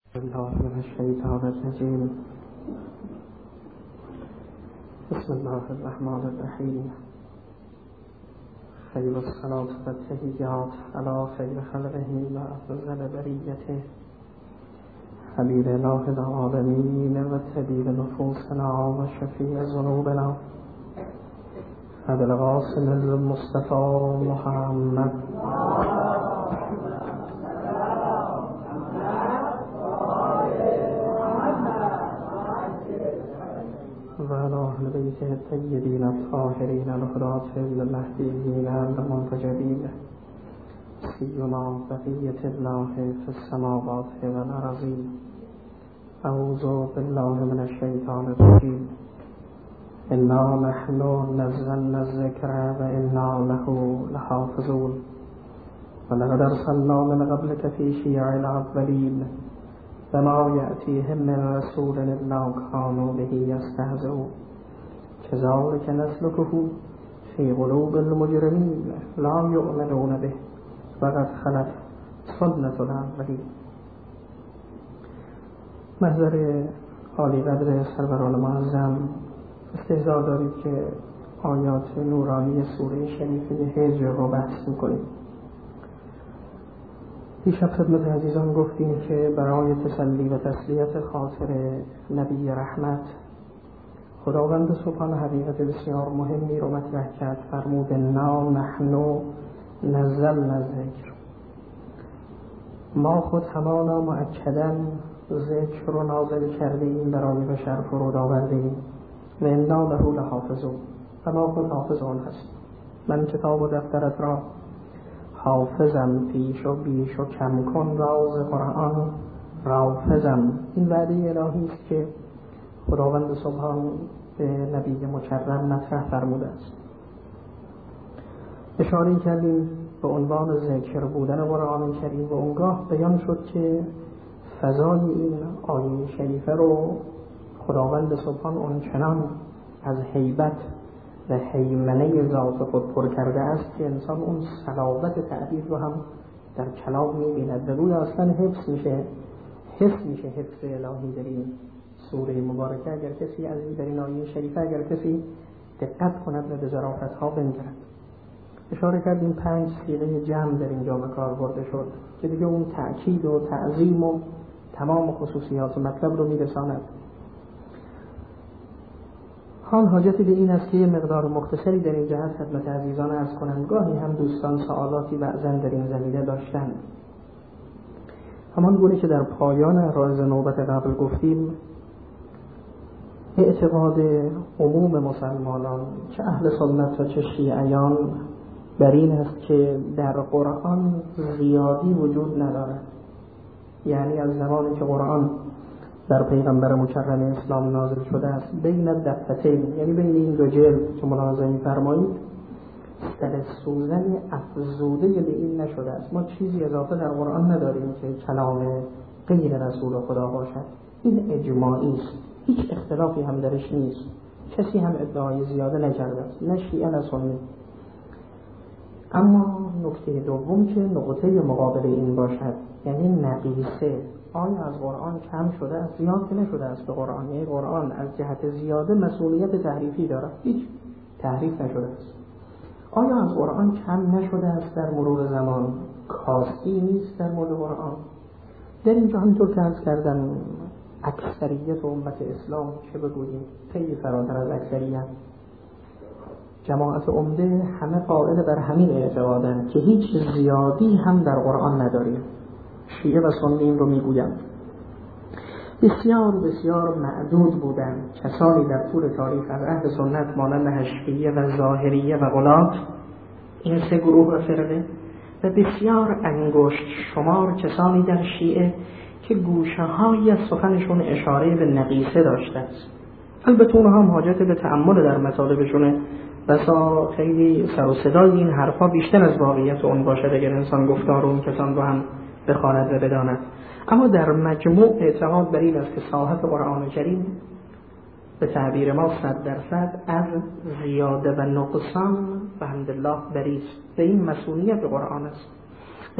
الله من الشیطان الرجیم. بسم الله الرحمن الرحیم. خیر الصلاة و التحیات علی خیر خلقه و افضل بریته حبیب الله العالمین و طبیب نفوسنا و شفیع ذنوبنا ابی القاسم المصطفى محمد و علی اهل بیته الطیبین الطاهرین الهداة المهدیین المنتجبین سیما بقیة الله فی السماوات و الارضین. اعوذ بالله من الشیطان الرجیم. انا نحن نزلنا الذکر و انا له لحافظون ولقد ارسلنا من قبلك فی شیع الاولین وما یأتیهم من رسول الا كانوا به یستهزئون کذلک نسلکه فی قلوب المجرمین لا یؤمنون به وقد خلت سنة الاولین. محضر عالی قدر سروران معظم، استحضار دارید که آیات نورانی سوره شریفه هجر رو بحث میکنیم. دیشب خدمت عزیزان گفتیم که برای تسلی و تسلیت خاطر نبی رحمت خداوند سبحانه حقیقت بسیار مهمی رو مطرح کرد. فرمود انا نحن نزلنا الذکر، ما خود همانا مؤکداً ذکر رو نازل کرده ایم، برای بشر فرود آورده ایم. و انا له لحافظون، و ما خود حافظان هستیم. من کتاب و دفترت را حافظم، پیش و بیش و کم کن راز قرآن رافظم. این وعده الهی است که خداوند سبحان به نبی مکرم مطرح فرموده است. اشاره کردیم به عنوان ذکر بودن قرآن کریم و اونگاه بیان شد که فضای این آیه شریفه رو خداوند سبحان اونچنان از هیبت و هیمنه ذات خود پر کرده است که انسان اون صلابت تعبیر رو هم در کلام می‌بیند و گویا اصلا حفظ میشه حفظ الهی در این سوره مبارکه. اگر کسی از این در این آیه شریفه اگر کسی دقت کند و به ظرافت‌ها بنگرد. اشاره کردیم 5 صیغه جمع در اینجا به کار برده شد که دیگه اون تأکید و تعظیم و تمام خصوصیات مطلب رو میرساند. حال حاجتی به این است که یه مقدار مختصری در این جهت خدمت عزیزان عرض کنند. گاهی هم دوستان سوالاتی بعضا در این زمینه داشتند. همان گونه که در پایان راز نوبت قبل گفتیم، اعتقاد عموم مسلمانان چه اهل سنت و چه شیعیان بر این است که در قرآن زیادی وجود ندارد. یعنی از زمانی که قرآن در پیغمبر مکرم اسلام نازل شده است، بین دفتین، یعنی بین این دو جلد که ملاحظه می‌فرمایید، سر سوزن افزوده به این نشده است. ما چیزی اضافه در قرآن نداریم که کلام غیر رسول خدا باشد. این اجماعی است، هیچ اختلافی هم درش نیست، کسی هم ادعای زیاده نکرده است، نه شیعه نه سنی. اما نکته دوم که نقطه مقابل این باشد، یعنی نقیصه، آیا از قرآن کم شده است؟ زیاد که نشده است به قرآن. یعنی قرآن از جهت زیاده مسئولیت تحریفی دارد، هیچ تحریف نشده است. آیا از قرآن کم نشده است در مرور زمان؟ کافی نیست در مورد قرآن؟ در اینجا همینطور که عرض کردن اکثریت امت اسلام، چه بگوییم خیلی فراتر از اکثریت، جماعت عمده همه قائل بر همین اعتقادند که هیچ زیادی هم در قرآن نداریم. شیعه و سنی این رو میگویند. بسیار بسیار معدود بودند کسانی در طول تاریخ از اهل سنت مانند حشویه و ظاهریه و غلات، این 3 گروه و فرقه، و بسیار انگشت شمار کسانی در شیعه که گوشه های از سخنشون اشاره به نقیصه داشته است. البته اونها هم حاجت به تأمل در مطالبشونه، بسا خیلی سر و صدای این حرفا بیشتر از واقعیت اون باشد اگر انسان گفتار اون کسان رو هم بخواند و بداند. اما در مجموع اعتقاد بر این است که صاحب قرآن کریم به تعبیر ما 100% از زیاده و نقصان بحمدالله بری است. به این مسئولیت قرآن است.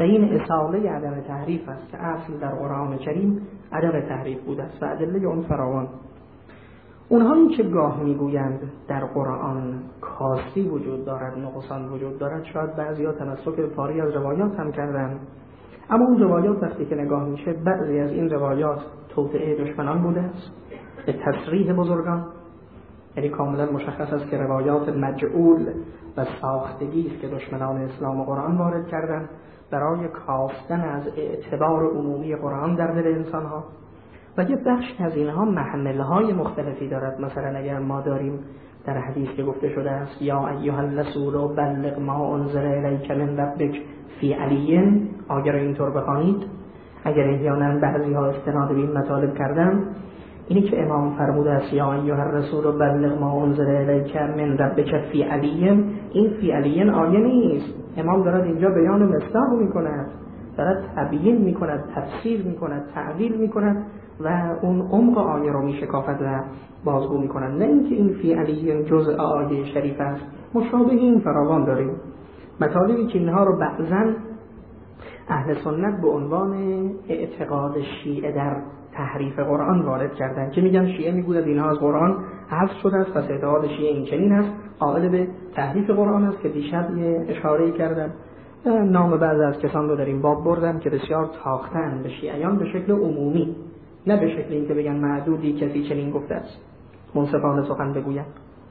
و این اصاله عدم تحریف است که اصل در قرآن کریم عدم تحریف بوده است و ادله اون فراوان. اونهایی که گاه میگویند در قرآن کاستی وجود دارد، نقصان وجود دارد، شاید بعضیا تمسک به پاری از روایات هم کردند، اما اون روایات وقتی که نگاه میشه بعضی از این روایات توطئه دشمنان بوده است به تصریح بزرگان، یعنی کاملا مشخص است که روایات مجعول و ساختگی است که دشمنان اسلام و قرآن وارد کردند برای کاستن از اعتبار عمومی قرآن در دل انسانها. و یه بخش از اینها محملهای مختلفی دارد. مثلا اگر ما داریم در حدیث که گفته شده است یا ایها الرسول بلغ ما انزل الیک من ربک فی علی، اگر اینطور بخوانید، اگر احیانا بعضی ها استناد به این مطالب کردن، اینی که امام فرموده است یا ایها الرسول بلغ ما انزل الیک من ربک فی علی، این فی علی آیه نیست. امام دارد اینجا بیان مصداق میکند، دارد تبیین میکند، تفسیر میکند، تعویل میکند و اون عمق آیه رو میشکافد و بازگو میکند. نه اینکه این فی علی جزء آیه شریف است، مشابه این فراوان داریم. مطالبی که اینها رو بعضا اهل سنت به عنوان اعتقاد شیعه در تحریف قرآن وارد کردن، که میگن شیعه میگوید اینها از قرآن حذف شده است، پس اعتقاد شیعه این چنین است، قائل به تحریف قرآن است، که دیشب یه اشاره کردم نام بعض از کسان رو در این باب بردم که بسیار تاختن به شیعیان به شکل عمومی، نه به شکل این که بگن معدودی کسی چنین گفته است، منصفانه سخن بگویم.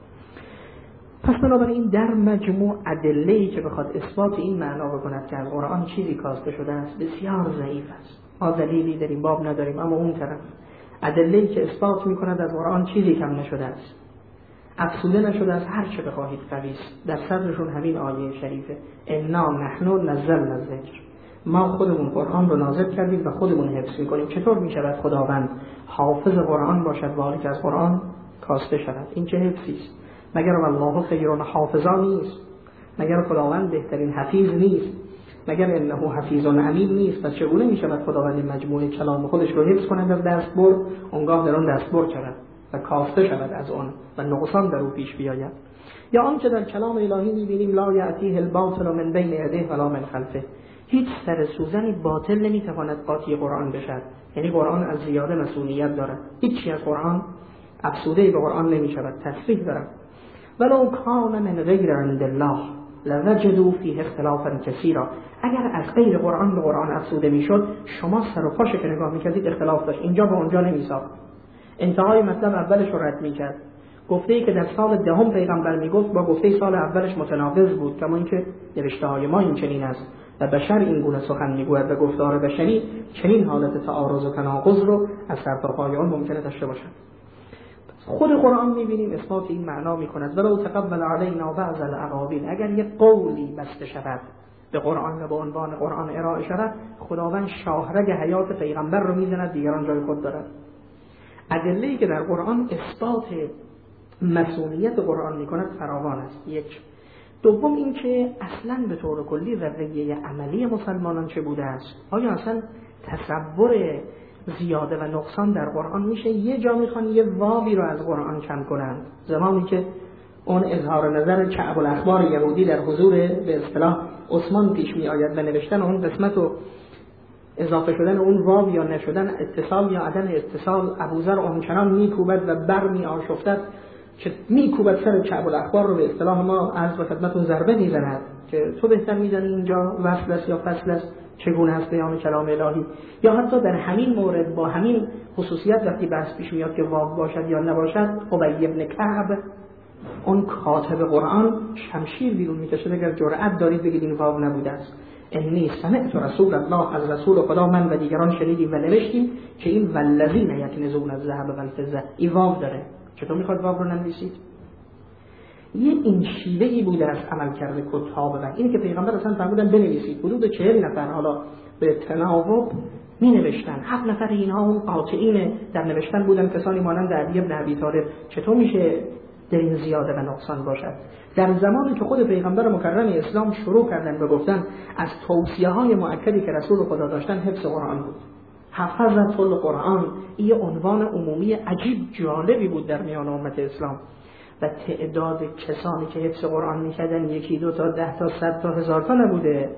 پس بنابراین در مجموع ادله‌ای که بخواد اثبات این معنا بکند که از قرآن چیزی کاسته شده است بسیار ضعیف است. ما دلیلی در این باب نداریم، اما اون طرف ادله‌ای که اثبات می‌کند از قرآن چیزی کم نشده است، افسوده نشده است، هر چه بخواهید قوی است. در صدرشون همین آیه شریفه انا نحن نزلنا الذکر، ما خودمون قرآن رو نازل کردیم و خودمون حفظ می‌کنیم. چطور می‌شود خداوند حافظ قرآن باشد و حالی که از قرآن کاسته شود؟ این چه حفظی است؟ مگر الله خیر حافظا نیست؟ مگر خداوند بهترین حفیظ نیست؟ مگر انه حفیظ علیم نیست؟ پس چگونه می‌شود خداوند مجموعه کلام خودش رو حفظ کند از دستبرد، اونگاه در آن دستبرد شود و کاسته شود از آن و نقصان در او پیش بیاید؟ یا آنچه در کلام الهی می‌بینیم لا یأتیه الباطل من بین یدیه ولا من خلفه، هیچ سر سوزنی باطل نمی‌تواند قاطی قرآن بشود. یعنی قرآن از زیاده مسئولیت دارد، هیچی از قرآن افسوده به قرآن نمی‌شود، تصریح دارد. ولو کان من غیر عند الله لوجدوا فیه اختلافا کثیرا، اگر از غیر قرآن به قرآن افسوده میشد، شما سر و پاش که نگاه میکردید اختلاف داشت، اینجا به اونجا نمیساخت، انتهای مطلب اولش رو رد میکرد. گفته‌ای که در سال دهم پیغمبر میگفت با گفته سال اولش متناقض بود، کما اینکه نوشته‌های ما این چنین است و بشر این گونه سخن میگوید و گفتار بشری چنین حالت تعارض و تناقض رو از سر تا پای آن ممکنه داشته باشد. خود قرآن می‌بینیم اثبات این معنا می‌کند ولو تقبل علینا بعض الاقاویل، اگر یک قولی بسته شود به قرآن و به عنوان قرآن ارائه شود، خداوند شاهرگ حیات پیغمبر رو می‌زند، دیگران جای خود دارد. ادله‌ای که در قرآن اثبات مسئولیت قرآن می‌کند فراوان است. یک. دوم این که اصلاً به طور کلی رویه عملی مسلمانان چه بوده است؟ آیا اصلاً تصور زیاده و نقصان در قرآن میشه یه جا میخوان یه واوی رو از قرآن کم کنند؟ زمانی که اون اظهار نظر کعب الاخبار یهودی در حضور به اصطلاح عثمان پیش می آید و نوشتن اون قسمت و اضافه شدن اون واو یا نشدن اتصال یا عدم اتصال، ابوذر آنچنان میکوبد و بر می آشفتد که میکوبد سر کعب الاخبار رو، به اصطلاح ما عرض به خدمتتون ضربه میزند که تو بهتر میدانی اینجا وصل است یا فصل است، چگونه است بیان کلام الهی. یا حتی در همین مورد با همین خصوصیت وقتی بحث پیش میاد که واو باشد یا نباشد، ابی ابن کعب اون کاتب قرآن شمشیر بیرون میکشه اگر جرأت دارید بگید این واو نبوده است. انی سمعت رسول الله، از رسول خدا من و دیگران شنیدیم و نوشتیم که این والذین یکنزون الذهب والفضه این واو داره، چطور میخواد واو رو ننویسید؟ یه این شیوهی بوده از عمل کرده کتاب و اینه که پیغمبر اصلا فرمودن بنویسید. حدود 40 نفر حالا به تناوب می نوشتن. 7 نفر اینها اون قاطعین در نوشتن بودن، کسانی مانند علی بن ابی طالب. چطور میشه در این زیاده و نقصان باشد؟ در زمانی که خود پیغمبر مکرم اسلام شروع کردن و گفتن از توصیه‌های مؤکدی که رسول خدا داشتن حفظ قرآن بود. حفظت القرآن این عنوان عمومی عجیب جالبی بود در میان امت اسلام و تعداد کسانی که حفظ قرآن می‌کردن 1 2 تا 10 تا 100 تا 1000 تا نبوده.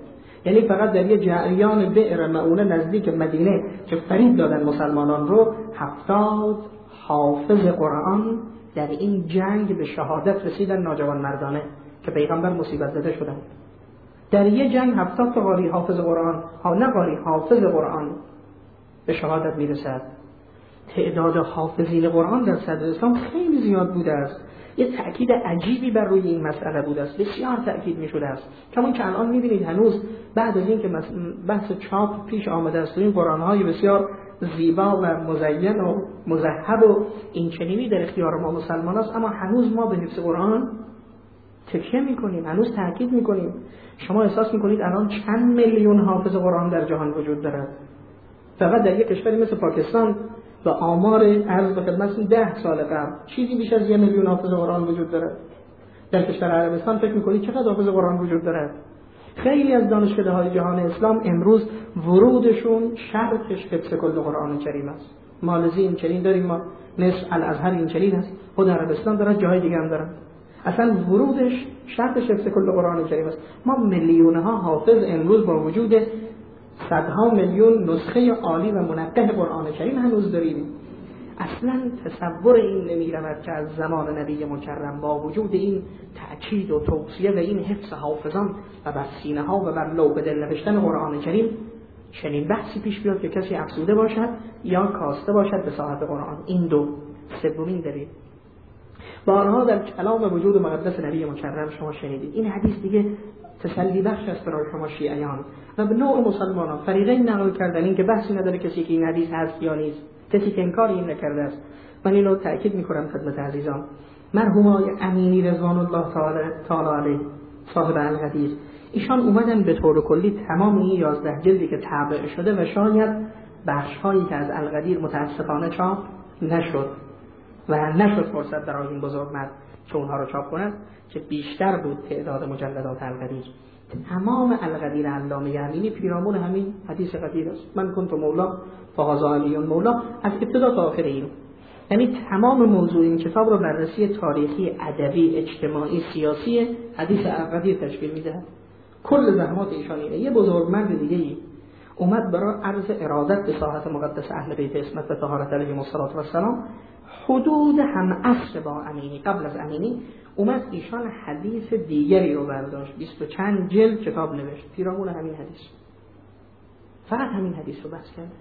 یعنی فقط در یه جریان بئر معونه نزدیک مدینه که فریب دادن مسلمانان رو 70 حافظ قرآن در این جنگ به شهادت رسیدن، ناجوان مردانه که پیغمبر مصیبت زده شدن. در یه جنگ 70 تا قاری حافظ قرآن، نه قاری حافظ قرآن به شهادت میرسد. تعداد حافظین قرآن در صدر اسلام خیلی زیاد بوده است. یه تأکید عجیبی بر روی این مسئله بوده است، بسیار تأکید می شده است. کمان که الان می‌بینید هنوز بعد از اینکه بحث چاپ پیش آمده است، این قرآن‌های بسیار زیبا و مزین و مذهب و این چنینی در اختیار ما مسلمان است، اما هنوز ما به حفظ قرآن تکیه می‌کنیم، هنوز تأکید می‌کنیم. شما احساس می‌کنید الان چند میلیون حافظ قرآن در جهان وجود دارد؟ فقط در یک کشوری مثل پاکستان و آمار عرض به خدمتتون 10 سال قبل چیزی بیش از 1 میلیون حافظ قرآن وجود دارد. در کشور عربستان فکر می‌کنید چقدر حافظ قرآن وجود دارد؟ خیلی از دانشکده‌های جهان اسلام امروز ورودشون شرطش حفظ کل قرآن کریم است. مالزی این چنین داریم، ما نصف الازهر این چنین است، خود عربستان داره، جاهای دیگه هم دارن. اصلا ورودش شرطش حفظ کل قرآن کریم است. ما میلیون‌ها حافظ امروز با وجود صدها میلیون نسخه عالی و منقح قرآن کریم هنوز داریم. اصلا تصور این نمی‌رود که از زمان نبی مکرم با وجود این تأکید و توصیه و این حفظ حافظان و بر سینه‌ها و بر لوح دل نوشتن قرآن کریم چنین بحثی پیش بیاد که کسی افسوده باشد یا کاسته باشد به صاحب قرآن. این دو. سومین دلیل، بارها در کلام وجود مقدس نبی مکرم شما شنیدید این حدیث دیگه تسلی بخش است برای شما شیعیان و به نوع مسلمانان. فریقین نقل کردن این که بحثی نداره کسی که این حدیث هست یا نیست، کسی که انکار این نکرده است. من اینو تأکید میکنم خدمت عزیزان. مرحوم آقای امینی رضوان الله تعالی علیه صاحب القدیر، ایشان اومدن به طور کلی تمام این 11 جلدی که طبع شده و شاید بخش‌هایی که از القدیر متاسفانه چاپ نشد و نشد فرصت برای این بزرگمرد که اونها رو چاپ کند که بیشتر بود تعداد مجلدات القدیر. تمام القدیر علامه امینی پیرامون همین حدیث قدیر است. من کنت مولا فهذا علی مولا، از ابتدا تا آخر این. یعنی تمام موضوع این کتاب رو بررسی تاریخی، ادبی، اجتماعی، سیاسی حدیث قدیر تشکیل میده. کل زحمات ایشان اینه. یه بزرگمرد دیگه‌ای اومد برای عرض ارادت به ساحت مقدس اهل بیت عصمت و طهارت علیهم السلام حدود هم عصر با امینی، قبل از امینی اومد ایشان حدیث دیگری رو برداشت، 20 و چند جلد کتاب نوشت پیرامون همین حدیث. فقط همین حدیث رو بحث کرد.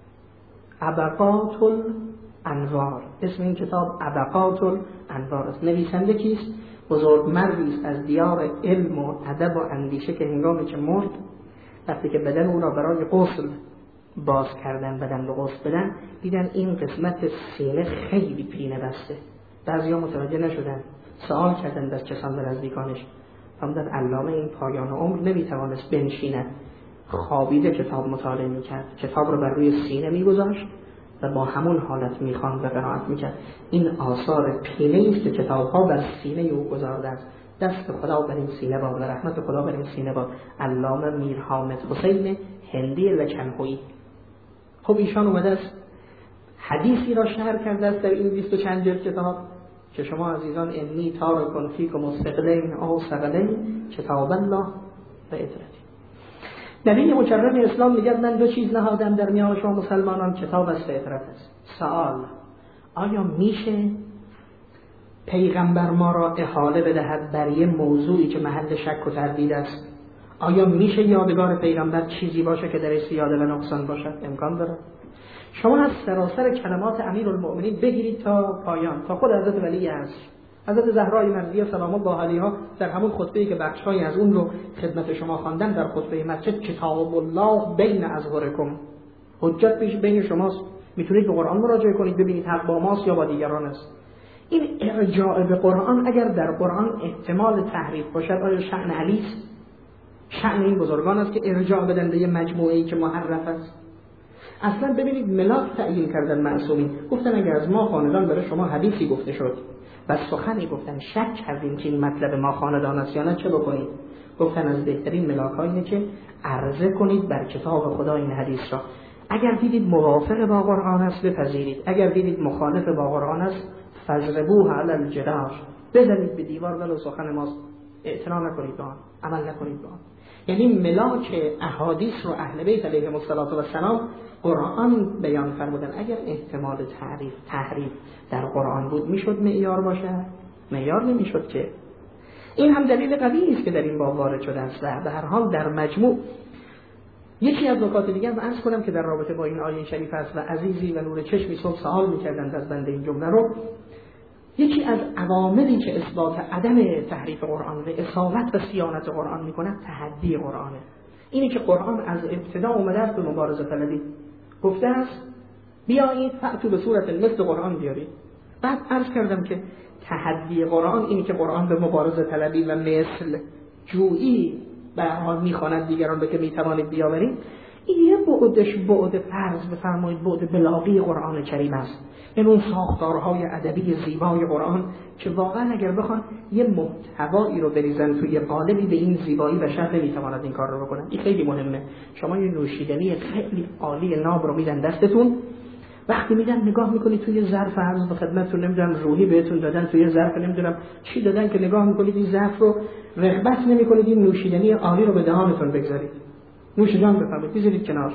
ابقات الانوار، اسم این کتاب ابقات الانوار است. نویسنده کیست؟ بزرگ مردی است از دیار علم و ادب و اندیشه که هنگامی که مرد، وقتی که بدن او را برای غسل باز کردن، بدن رو غسل بدن، دیدن این قسمت سینه خیلی پینه بسته. بعضیا متوجه نشدن، سوال کردن از کسان در نزدیکانش. فهمیدن علامه این پایان عمر نمیتوانست بنشیند، خوابیده کتاب مطالعه میکرد، کتاب رو بر روی سینه میگذاشت و با همون حالت میخواند و قرائت میکرد. این آثار پینه است که کتابها بر سینه او گذارده است. دست خدا بر این سینه باد و رحمت خدا بر این سینه باد. علامه میر حامد حسین هندی لکنهویی. خب ایشان اومده است حدیثی را شرح کرده است در این 20 و چند جلد کتاب که شما عزیزان انی تارکن فیکم مستقلین او ثقلین کتاب الله و اطرتی. نبی مکرم اسلام میگه من دو چیز نهادم در میان شما مسلمانان، کتاب است و اطرت است. سوال، آیا میشه پیغمبر ما را احاله بدهد بر یه موضوعی که محل شک و تردید است؟ آیا میشه یادگار پیغمبر چیزی باشه که درش زیاده و نقصان باشد؟ امکان داره. شما از سراسر کلمات امیرالمؤمنین بگیرید تا پایان، تا خود حضرت ولی است، حضرت زهرای مرضیه سلام الله علیها در همون خطبه‌ای که بخش‌هایی از اون رو خدمت شما خواندن در خطبه مسجد، کتاب الله بین اظهرکم، حجت بین شماست، میتونید به قرآن مراجعه کنید ببینید حق با ماست یا با دیگران است. این ارجاع به قرآن اگر در قرآن احتمال تحریف باشد، آیا شأن علی است؟ شأن این بزرگان است که ارجاع بدن به مجموعه‌ای که محرف است؟ اصلا ببینید ملاک تعیین کردن معصومین، گفتن اگر از ما خاندان برای شما حدیثی گفته شد و سخنی گفتن شک کردیم که این مطلب ما خاندان است یا نه، چه بکنید؟ گفتن از بهترین ملاک‌ها اینه که عرضه کنید بر کتاب خدا این حدیث را. اگر دیدید موافق با قرآن است بپذیرید، اگر دیدید مخالف با قرآن است فضربوه علی الجدار، بزنید به دیوار ولو سخن ماست، اعتنا نکنید به آن، عمل نکنید به آن. یعنی ملاک احادیث رو اهل بیت علیهم السلام قرآن بیان فرمودن. اگر احتمال تحریف در قرآن بود میشد معیار باشه؟ معیار نمیشد که. این هم دلیل قوی است که در این باب وارد شده است. به هر حال در مجموع یکی از نکات دیگر رو عرض کنم که در رابطه با این آیه شریف است و عزیزی و نور چشمی صبح سوال می‌کردند از بنده این جمله رو. یکی از عواملی که اثبات عدم تحریف قرآن و اصالت و صیانت قرآن می‌کند تحدی قرآنه. اینی که قرآن از ابتدا اومده است به مبارزه طلبی، گفته است بیایید فأتوا به صورت مثل قرآن بیارید. بعد عرض کردم که تحدی قرآن اینی که قرآن به مبارزه طلبی و مثل جویی به حال میخواند دیگران به که میتوانید بیاورید. این یه بعدش بعد فرض بفرمایید بعد بلاغی قرآن کریم است. این اون ساختارهای ادبی زیبای قرآن که واقعا اگر بخوان یه محتوایی رو بریزن توی قالبی به این زیبایی بشر نمیتواند این کار رو بکنن. این خیلی مهمه. شما یه نوشیدنی خیلی عالی ناب رو میدن دستتون، وقتی میدن نگاه میکنید توی ظرف عرض به خدمتتون نمیدونم روحی بهتون دادن توی ظرف نمیدونم چی دادن که نگاه میکنید این ظرف رو رغبت نمیکنید این نوشیدنی عالی رو به دهانتون بگذارید. نوشیدن بفرمایید بذارید کنار.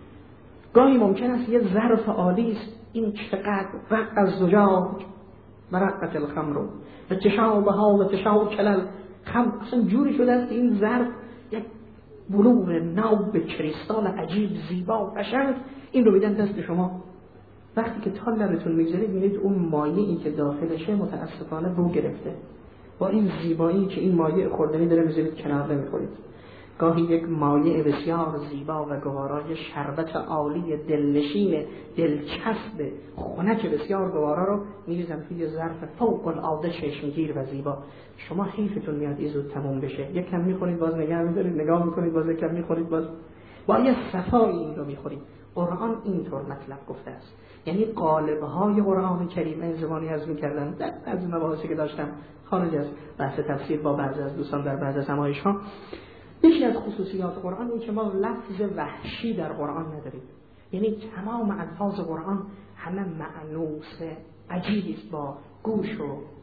گاهی ممکن است یه ظرف عالی است، این چقدر رق از زجاج و رقت الخمر و تشابها و تشاکل الخمر، اصلا جوری شده است این ظرف یک بلور ناب کریستال عجیب زیبا و قشنگ این رو میدن دست شما. وقتی که تا لبتون میگذارید میبینید اون مایعی که داخلشه متاسفانه بو گرفته. با این زیبایی که این مایع خوردنی داره میذارید کنار نمیخورید. گاهی یک مایع بسیار زیبا و گوارای شربت عالی دلنشین دلچسب خنک بسیار گوارا رو میریزن توی ظرف فوق العاده چشمگیر و زیبا. شما حیفتون میاد این زود تموم بشه. یک کم میخورید باز نگه میدارید، نگاه میکنید باز یک کم میخورید باز با یه صفایی این رو میخورید. قرآن اینطور مطلب گفته است. یعنی قالب‌های قرآن کریم این زمانی از می‌کردن در از مباحثی که داشتم خارج از بحث تفسیر با بعضی از دوستان در بعض از نمایش‌ها، یکی از خصوصیات قرآن این که ما لفظ وحشی در قرآن نداریم. یعنی تمام الفاظ قرآن همه مأنوس عجیبی است با گوش و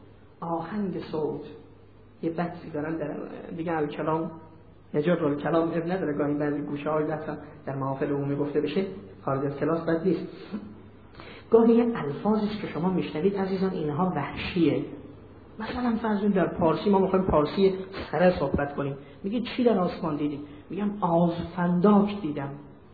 آهنگ صوت. یه بحثی دارن در دیگه الکلام نجات رو کلام اب نداره، گاهی بعضی گوشه‌های مثلا در محافل عمومی گفته بشه خارج از کلاس بد نیست. گاهی الفاظی که شما میشنوید عزیزان اینها وحشیه. مثلا فرض در پارسی ما میخوایم پارسی سره صحبت کنیم، میگه چی در آسمان دیدی؟ میگم آزفنداک دیدم.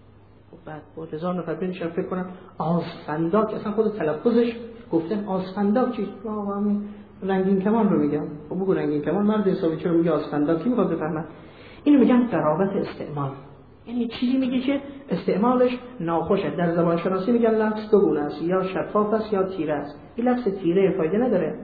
بعد با 1000 نفر بنشن فکر کنم آزفنداک، اصلا خود تلفظش گفتن آزفنداک چی؟ واقعا رنگین کمان رو میگم. خب بگو رنگین کمان مرد حسابی چرا میگه آزفنداک؟ کی میخواد بفهمه؟ اینو میگن قرابت استعمال. یعنی چیزی میگه که استعمالش ناخوشه. در زبان شناسی میگن لفظ دو گونه است، یا شفاف است یا تیره است. این لفظ تیره فایده نداره.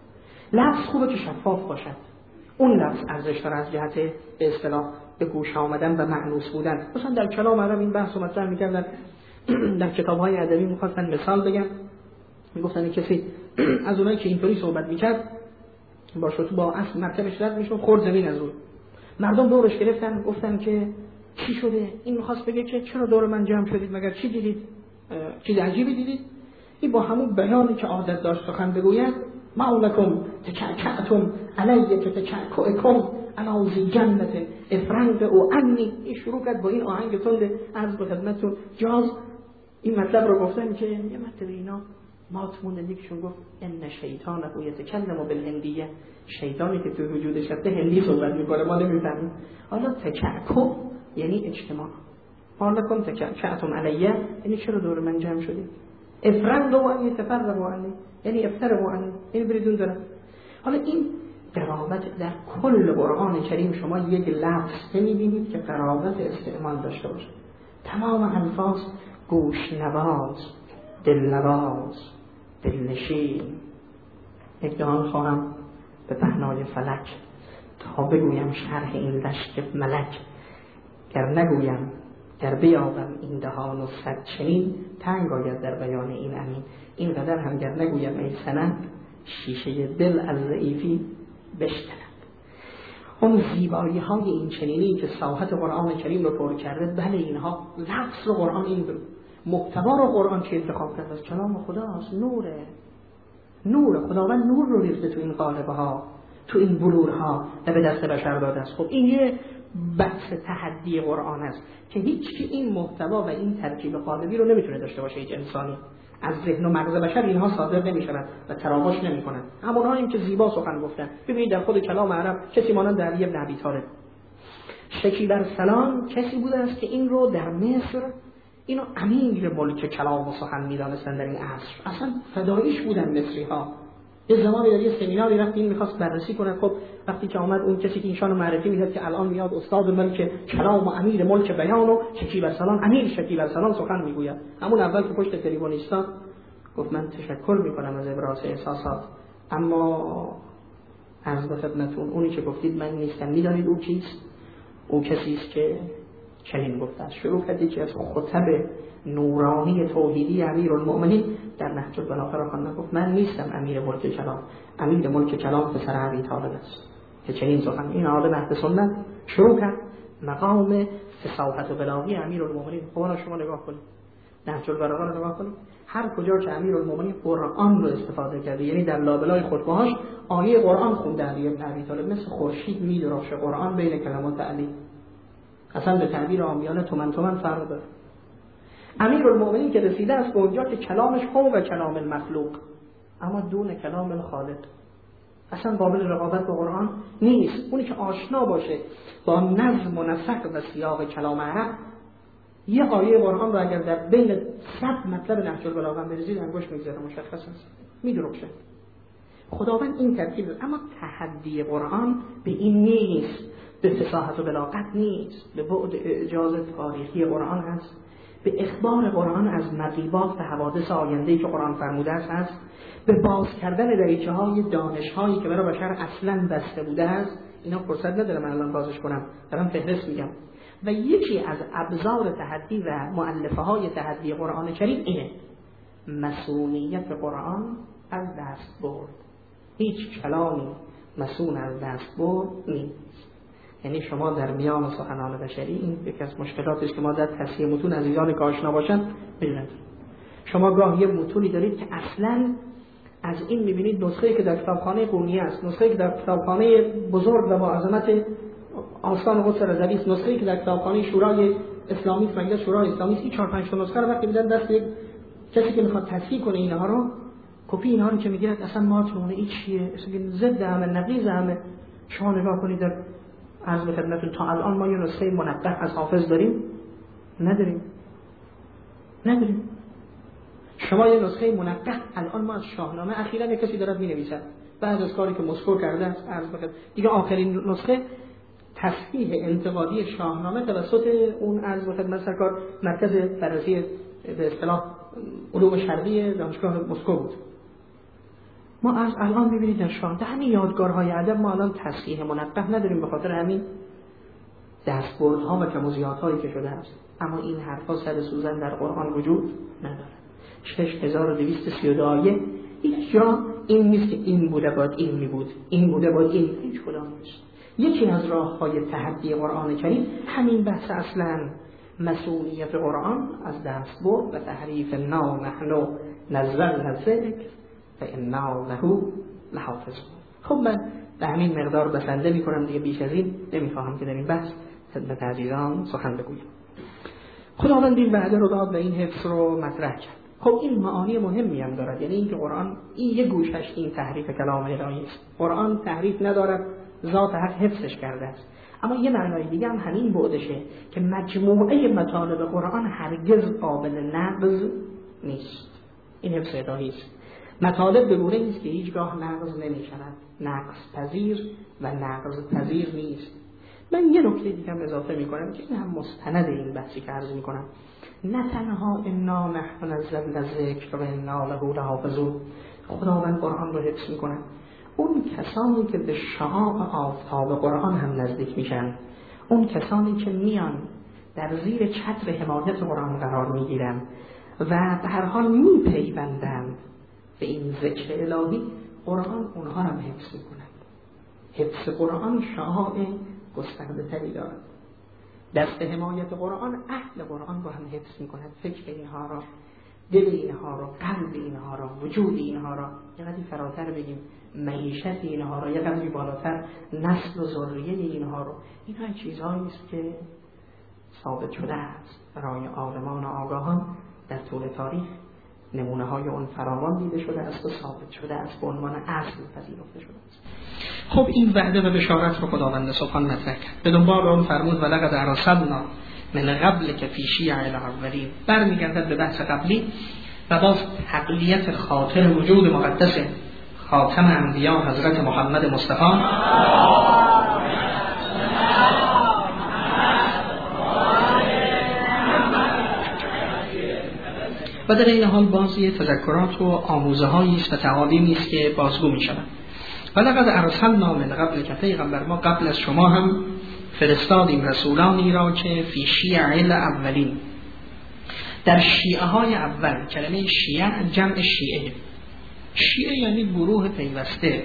لفظ خوبه که شفاف باشد. اون لفظ ارزش داره از جهت به اصطلاح به گوش آمدن و مأنوس بودن. مثلا در کلام عرب این بحث رو مطرح می‌کردن، در کتاب‌های ادبی می‌خواستن مثال بگن، میگفتن کسی از اونایی که اینطوری صحبت می‌کرد با اصل مرتبش رد می‌شد، خورد زمین از اون. مردم دورش گرفتن گفتن که چی شده؟ این می‌خواست بگه که چرا دور من جمع شدید؟ مگر چی دیدید؟ چیز عجیبی دیدید؟ این با همون بیانی که عادت داشت سخن بگوید، ما لکم تکعکعتم علیه که تکعکعکم علاوزی جنت افرنگ او انی. این شروع کرد با این آهنگ تند عرض به خدمتتون جاز این مطلب رو گفتن که یه مطلب اینا ماتمون یکشون گفت ان شیطان او یتکلم بالهندیه، شیطانی که تو وجودش هسته هندی صحبت میکنه ما نمیفهمیم. حالا تکعکع یعنی اجتماع. ما لکم تکعکعتم علیه یعنی چرا دور من جمع شدید؟ افرنگ او انی تفرقوا عنی یعنی افترقوا عنی، این بریدون داره. حالا این قرابت در کل قرآن کریم شما یک لفظ نمی‌بینید که قرابت استعمال داشته باشه. تمام الفاظ گوشنواز، دلنواز، دلنشین. اقدام خواهم به پهنای فلک تا بگویم شرح این لشک ملک، گر نگویم گر بیابم این دهان و صد چنین، تنگ آید در بیان این امین. این قدر هم گر نگویم ای سند، شیشه دل از ضعیفی بشکند. اون زیبایی های این چنینی که ساحت قرآن کریم رو پر کرده، بله اینها لفظ رو قرآن این محتوا رو قرآن چه انتخاب کرده از کلام خداست. نور خداوند نور رو ریخته تو این قالب‌ها، تو این بلورها و به دست بشر داده است. خب این یه بحث تحدی قرآن است که هیچ این محتوا و این ترکیب قالبی رو نمیتونه داشته باشه هیچ انسانی. از ذهن و مغز بشر اینها صادر نمیشوند و تراوش نمیکنند. همونهایی که زیبا سخن گفتن. ببینید در خود کلام عرب کسی مانند علی بن ابی طالب، شکیب ارسلان کسی بوده است که این رو در مصر اینو امیر ملک کلام و سخن میدانستن در این عصر. اصلا فداییش بودن مصری ها. یه زمانی در یه سمیناری رفت این میخواست بررسی کنه. خب وقتی که آمد اون کسی که ایشانو معرفی میداد که الان میاد استاد ملک کلام و امیر ملک بیان و شکیب ارسلان، امیر شکیب ارسلان سخن میگوید. همون اول که پشت تریبون ایستاد گفت من تشکر میکنم از ابراز احساسات، اما عرض به خدمتتون اونی که گفتید من نیستم. میدانید او کیست؟ او کسی است که چنین گفته است. شروع کرد یکی از خطب نورانی توحیدی امیرالمؤمنین در نهج البلاغه را خواندن. گفت من نیستم امیر ملک کلام، امیر ملک کلام پسر ابی طالب است که چنین سخن. این عالم اهل سنت شروع کرد مقام فصاحت و بلاغی امیرالمؤمنین. قرآن شما نگاه کنید، نهج البلاغه رو نگاه کنید، هر کجا که امیرالمؤمنین قرآن رو استفاده کرده، یعنی در لابلای خطبه‌هاش آیه قرآن خونده علی بن ابی طالب، مثل خورشید می‌درخشه قرآن بین کلمات علی. اصلا به تعبیر عامیانه تومن فرق داره. امیرالمؤمنین که رسیده است به اونجا که کلامش فوق کلام المخلوق اما دون کلام الخالق، اصلا قابل رقابت با قرآن نیست. اونی که آشنا باشه با نظم و نسق و سیاق کلام عرب، یه آیه قرآن رو اگر در بین 100 مطلب نهج البلاغه بریزید انگشت میگذاره، مشخص است، میدرخشه. خداوند این ترکیب. اما تحدی قرآن به این نیست، به فصاحت و بلاغت نیست، به بعد اعجاز تاریخی قرآن هست، به اخبار قرآن از مغیبات و حوادث آینده‌ای که قرآن فرموده است، به باز کردن دریچه‌های دانش‌هایی که برای بشر اصلاً بسته بوده است. اینا فرصت نداره من الان بازش کنم، دارم فهرست میگم. و یکی از ابزار تحدی و مؤلفه‌های تحدی قرآن کریم اینه: مسئولیت قرآن از دست برد. هیچ کلامی مسئول از دست برد نیست. یعنی شما در میان سخنان بشری، این یکی از مشکلاتی است که ما در تصحیح متون عزیزان که آشنا باشن بدونید. شما گاه یه متونی دارید که اصلاً از این می‌بینید نسخه‌ای که در کتابخانه قونیه است، نسخه‌ای که در کتابخانه بزرگ و با عظمت آستان قدس رضوی است، نسخه‌ای که در کتابخانه شورای اسلامی است، مجلس شورای اسلامی است. این 4-5 تا نسخه رو وقتی میدن دست یک کسی که میخواد تصحیح کنه اینها رو، کپی اینها رو که میگیرد اصلا ماتون این چیه، اصلا ضد همه، نقیض همه. شما نگاه کنید در عرض به خدمتتون تا الان ما یه نسخه منقح از حافظ داریم؟ نداریم. شما یه نسخه منقح الان ما از شاهنامه اخیراً یک کسی دارد مینویسه بعد از کاری که مسکو کرده است، عرض به خدمت دیگه آخرین نسخه تصحیح انتقادی شاهنامه توسط اون عرض به خدمت سرکار مرکز بررسی به اصطلاح علوم شرقی دانشگاه مسکو بود. ما از الان می‌بینید در شاهنامه همین یادگارهای ادب ما الان تصحیح منقح نداریم، به خاطر همین دستبردها و کم‌وزیادهایی که شده است. اما این حرفا سر سوزن در قرآن وجود نداره. 6232 آیه هیچ جا این نیست که این بوده باید این میبود، این بوده باید این، هیچ کدام نیست. یکی از راه‌های تحدی قرآن کریم همین بحث اصلاً مسئولیت قرآن از دست برد و تحریف انا نحن نزلنا الذکر فانا له لحافظون. خب من به همین مقدار بسنده میکنم دیگه، بیش از این نمیخواهم که در این بحث خدمت عزیزان سخن بگویم. خداوند این وعده رو داد و این حفظ رو مطرح کرد. خب این معانی مهمی هم دارد، یعنی اینکه قرآن این یه گوشش این تحریف کلام الهی است. قرآن تحریف ندارد، ذات حق حفظش کرده است. اما یه معنای دیگه هم همین بودشه که مجموعه مطالب قرآن هرگز قابل نقض نیست. این حفظ الهی است. مطالب به گونه نیست که هیچگاه نقض نمی‌شود، نقض پذیر و نقض پذیر نیست. من یه نکته دیگه هم اضافه می‌کنم که این هم مستند این بحثی که عرض می‌کنم. نه تنها انا نحن نزلنا الذکر و انا له لحافظون، خداوند قرآن رو حفظ می‌کنه. اون کسانی که به شعاع آفتاب قرآن هم نزدیک میشن، اون کسانی که میان در زیر چتر حمایت قرآن قرار میگیرن و به هر حال میپیوندند به این ذکر الهی، قرآن اونها هم حفظ میکنن. حفظ قرآن شعاع گسترده تری دارد. دست حمایت قرآن اهل قرآن رو هم حفظ میکنن، فکر اینها را، دل اینها را، قلب اینها را، وجود اینها را. قدری فراتر بگیم معیشت اینها رو، یه قدری بالاتر نسل و ذریه اینها رو. اینها چیزهایی است که ثابت شده است برای عالمان و آگاهان در طول تاریخ. نمونه های اون فراوان دیده شده است و ثابت شده است، به عنوان اصل پذیرفته شده است. خب این وعده و بشارت رو خداوند سبحان مطرح کرد. به دنبال اون فرمود ولقد ارسلنا من قبل که فی شیع الاولین، برمیگردد به بحث قبلی و باز تقلیت خاطر وجود مقدس خاتم انبیا حضرت محمد مصطفی و در این حال بازی تذکرات و آموزه هایی است و تعالیمی است که بازگو می شود. ولقد ارسلنا من قبل که پیغمبر ما قبل از شما هم فرستادیم رسولانی را که فی شیع الاولین، در شیعه های اول. کلمه شیعه جمع شیعه، شیعه یعنی گروه پیوسته.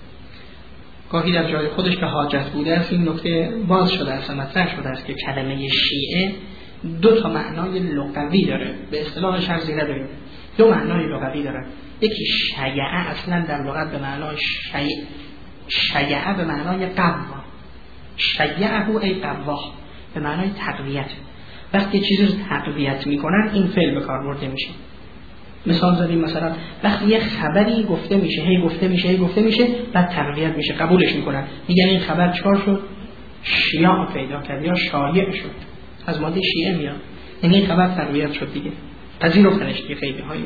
گاهی در جای خودش که حاجت بوده است این نکته باز شده است و مطرح شده است که کلمه شیعه دو تا معنای لغوی داره، به اصطلاح شرطی نداریم، دو معنای لغوی داره. یکی شیعه اصلا در لغت به معنای شیعه به معنای قوا، شیعه ای قوا به معنای تقویت. وقتی چیزی رو تقویت میکنن این فعل به کار برده میشه. مثال زدیم، مثلا وقتی یه خبری گفته میشه، هی گفته میشه بعد تقویت میشه، قبولش میکنن، میگن این خبر چهار شد، شیاع پیدا کرد یا شایع شد، از ماده شیعه میاد، یعنی این خبر تقویت شد دیگه، پذیرفتنش دیگه. خیلی های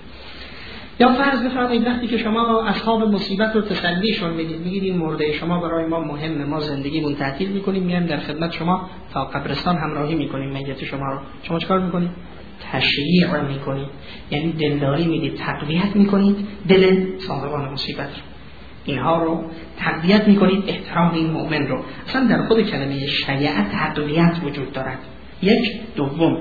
یا فرض بفرمایید وقتی که شما اصحاب مصیبت رو تسلیشون میدید، میگید این مرده شما برای ما مهمه، ما زندگیمون تعطیل میکنیم، میایم در خدمت شما تا قبرستان همراهی میکنیم میت شما رو. شما چیکار میکنید؟ تشییع میکنید، یعنی دلداری میدید، تقویت میکنید دل صاحبان مصیبت رو، اینها رو تقویت میکنید، احترام این مؤمن رو. اصلا در خود کلمه شیعه تقویت وجود دارد. یک. دوم،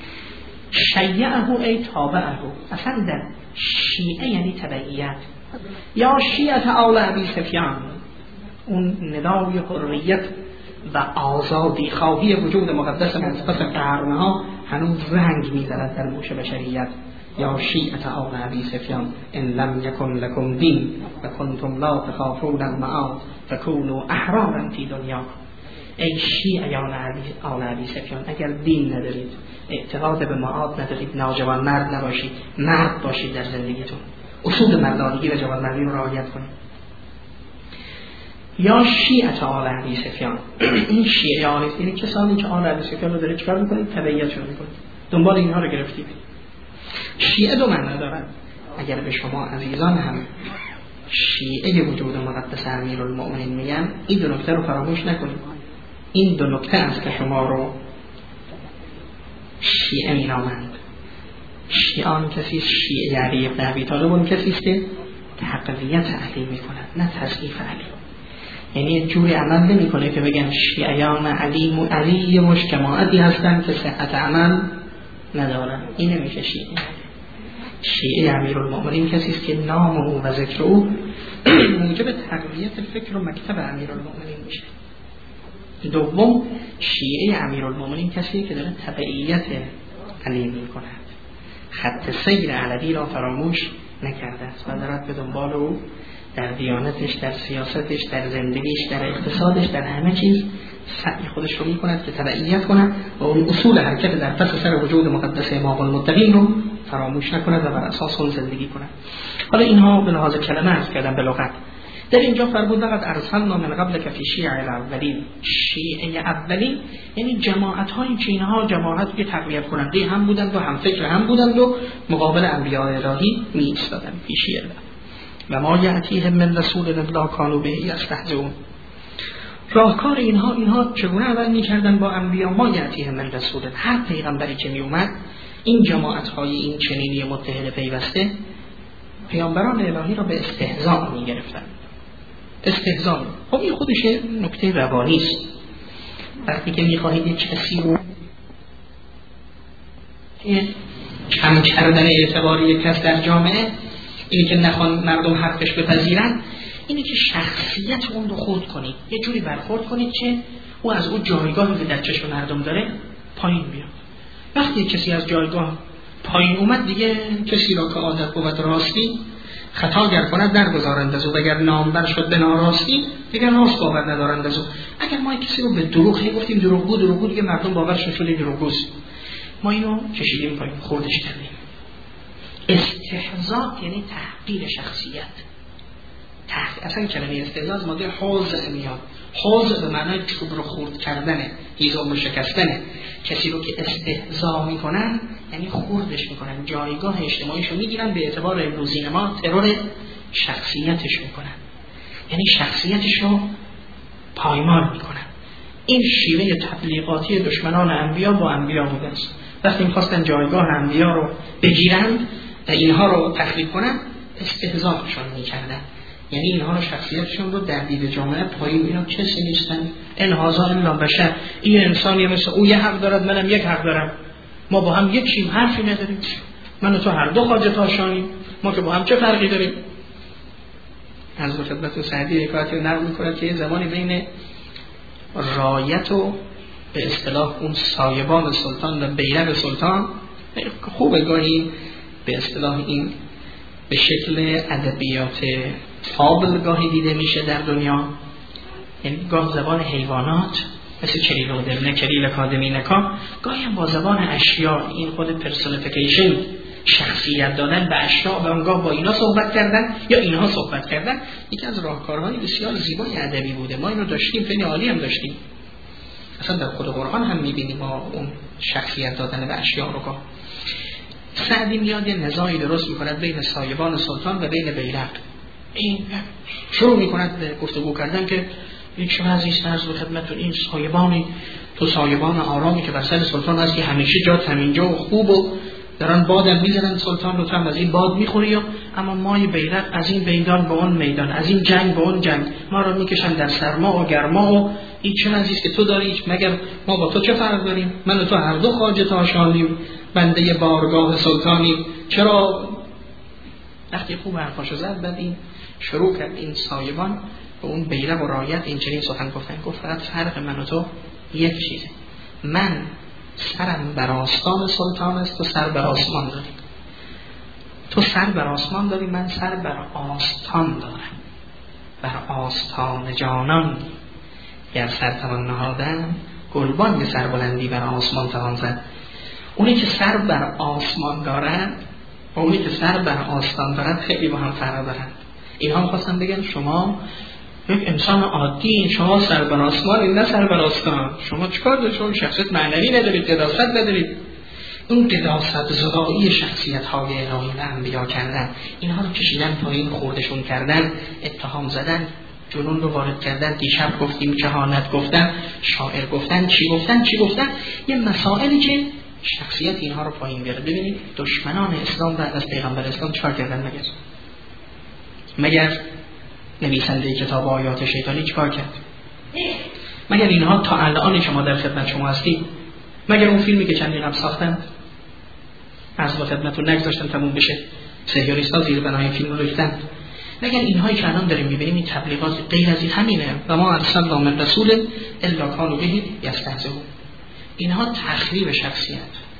شیعه ای تابعه، اصلا در شیعه یعنی تبعیت. یا شیعه آل ابی سفیان، اون ندای حریت و آزادی خواهی وجود مقدس منصفت قرنها هنوز رنگ میزند در گوش بشریت. یا شیعه آل ابی سفیان ان لم یکن لکم دین و کنتم لا تخافون المعاد فکونوا احرارا فی دنیا. ای شیعیان آل ابی سفیان، اگر دین ندارید، اعتقاد به معاد ندارید، ناجوان مرد نباشید، مرد باشید در زندگیتون، اصول مردانگی و جوانمردی رو رعایت کنید. یا شیعه آل ابی سفیان، این شیعه آل یعنی کسانی که آل ابی سفیان رو دارید چیکار میکنید؟ تبعیتشون میکنید، دنبال اینها رو گرفتید. شیعه دو معنی دارد. اگر به شما عزیزان هم شیعه وجود مقدس امیرالمؤمنین میگن، این دو نکته رو فراموش نکنید. این دو نکته است که شما رو شیعه مینامند. شیعان کسی است، شیعه علی ابن ابی طالب اون کسی است که تقویت علی میکند، نه تضعیف علی. یعنی جوری عمل نمیکنه که بگن شیعیان علی مجتماعتی هستن که صحت عمل ندارن، این نمیشه شیعه. شیعه امیرالمؤمنین کسی است که نام او و ذکر او موجب تقویت فکر و مکتب امیرالمؤمنین میشه. دوم، شیعه امیرالمؤمنین کسی که داره تبعیت علی میکند، خط سیر علی را فراموش نکرده است و دارد به دنبال او در دیانتش، در سیاستش، در زندگیش، در اقتصادش، در همه چیز سعی خودش رو میکند که تبعیت کند و اون اصول حرکت در پس سر وجود مقدس امام المتقین رو فراموش نکند و بر اساس اون زندگی کند. حالا اینها به لحاظ کلمه عرض کردم به لغت. در اینجا فرمود لقد ارسلنا من قبل که فی شیع الاولین، شیعه اولین یعنی جماعت های که اینها جماعتی که تقویت کننده هم بودند و هم فکر هم بودند و مقابل انبیاء الهی می ایستادند. فی شیع الله و ما یأتیهم من رسول الا کانوا به یستهزئون. راهکار اینها چگونه عمل می‌کردن با انبیا؟ ما یأتیهم من رسول، هر پیغمبری که می اومد این جماعت های این چنینی متحد پیوسته پیامبران الهی را به استهزاء می‌گرفتند. استهزاء، خب این خودش نکته روانی است. وقتی که می‌خواهید یک کسی رو کم کردن اعتبار یک کس در جامعه، اینی که نخوان مردم حرفش بپذیرن، اینی که شخصیت اون رو خود کنید، یه جوری برخورد کنید که او از اون جایگاهی که در چشم مردم داره پایین بیاد. وقتی کسی از جایگاه پایین اومد دیگه کسی را که عادت بود راستی خطا گر کند درگذارند از او، و اگر نامبر شد به ناراستی دیگر راست باور ندارند از او. اگر ما کسی رو به دروغ گفتیم دروغگو دیگه مردم باورشون شد این دروغگوست، ما اینو کشیدیم پایین، خوردش کردیم. استهزاء یعنی تحقیر شخصیت. اصلا کلمه استهزاء از ماده حوض میاد. حوض به معنای چوب رو خورد کردنه، هیزم رو شکستنه. کسی رو که استهزاء میکنن یعنی خوردش میکنن، جایگاه اجتماعیشو میگیرن، به اعتبار امروزین ما ترور شخصیتش میکنن، یعنی شخصیتش رو پایمال میکنن. این شیوه تبلیغاتی دشمنان انبیا با انبیا بوده است. وقتی میخواستن جایگاه انبیا رو بگیرن و اینها رو تخریب کنن، استهزاءشون میکردن، یعنی اینها رو شخصیتشون رو در دید جامعه پایین، اینا کسی نیستن، ان هذا الا بشر، این انسانی مثل او یه حق دارد، منم یک حق دارم، ما با هم یکیم، حرفی نداریم، من و تو هر دو حاجت آشانیم، ما که با هم چه فرقی داریم. از خدمت سعدی حکایتی نقل می‌کنه که زمانی بین رایت و به اصطلاح اون سایبان سلطان و بیرق سلطان، خوبه گاهی به اصطلاح این به شکل ادبیات فابل گاهی دیده میشه در دنیا، یعنی گاه زبان حیوانات مثل کلیل و دمنه، کلیل کادمی نکا، گاهی هم با زبان اشیاء، این خود پرسونیفیکیشن، شخصیت دادن به اشیاء و اونگاه با اینا صحبت کردن یا اینها صحبت کردن. یکی از راهکارهای بسیار زیبای ادبی بوده، ما اینو داشتیم، خیلی عالی هم داشتیم. اصلا در خود قرآن هم میبینیم ما اون شخصیت دادن به اشیاء رو. سعدی میاد یه نزاعی درست میکند بین سایبان سلطان و بین بیرق. این شروع میکند به گفتگو کردن که یک شما عزیز عرض به خدمتتون، این سایبانی، تو سایبان آرامی که بر سر سلطان هستی، همیشه جات همینجا و خوب و دارن بادم میزنن سلطان رو، تو هم از این باد میخوری، اما مای بیرق از این میدان به اون میدان، از این جنگ به اون جنگ، ما رو میکشن در سرما و گرما و این چه عزیز که تو داری، مگر ما با تو چه فرق داریم؟ من و تو هر دو خواجه آشانیم، بنده بارگاه سلطانی، چرا؟ وقتی خوب حرفاشو زد، بعد این شروع کرد این سایبان به اون بیرق و رایت این چنین سخن گفتن، گفت فقط فرق من و تو یک چیزه، من سرم بر آستان سلطان است، تو سر بر آسمان داری، تو سر بر آسمان داری، من سر بر آستان دارم، بر آستان جانان گر سر توان نهادن، گلبان به سر بلندی بر آسمان توان زد. اونی که سر بر آسمان دارند و اونی که سر بر آستان دارند خیلی با هم فرق دارند. اینها می‌خواستن بگن شما یک انسان عادی، شما سر بر آسمان، این نه سر بر آستان، شما چیکار دارید؟ شما شخصیت معنوی ندارید، قداست ندارید. اون قداست زدایی شخصیت‌های الهی و انبیا کردن، اینها رو کشیدن پایین، خوردشون کردن، اتهام زدن، جنون رو وارد کردن، دیشب گفتیم کهانت گفتن، شاعر گفتن، چی گفتن، یه مسائلی که شخصیت اینها رو پایین بیاره. ببینید دشمنان اسلام بعد از پیغمبر اسلام چیکار کردن؟ مگر نویسنده کتاب آیات شیطانی چیکار کرد؟ مگر اینها تا الان شما در خدمت شما هستید؟ مگر اون فیلمی که چندین قبل ساختن از خدمتتون نگذاشتن تموم بشه، سریالیست‌ها زیر بنای فیلم رو ریختن؟ مگر اینهایی که الان داریم می‌بینیم این تبلیغات غیر از این همینه؟ و ما ارسلنا من رسول الا کانوا به یستهزئون. اینها تخریب شخصیت،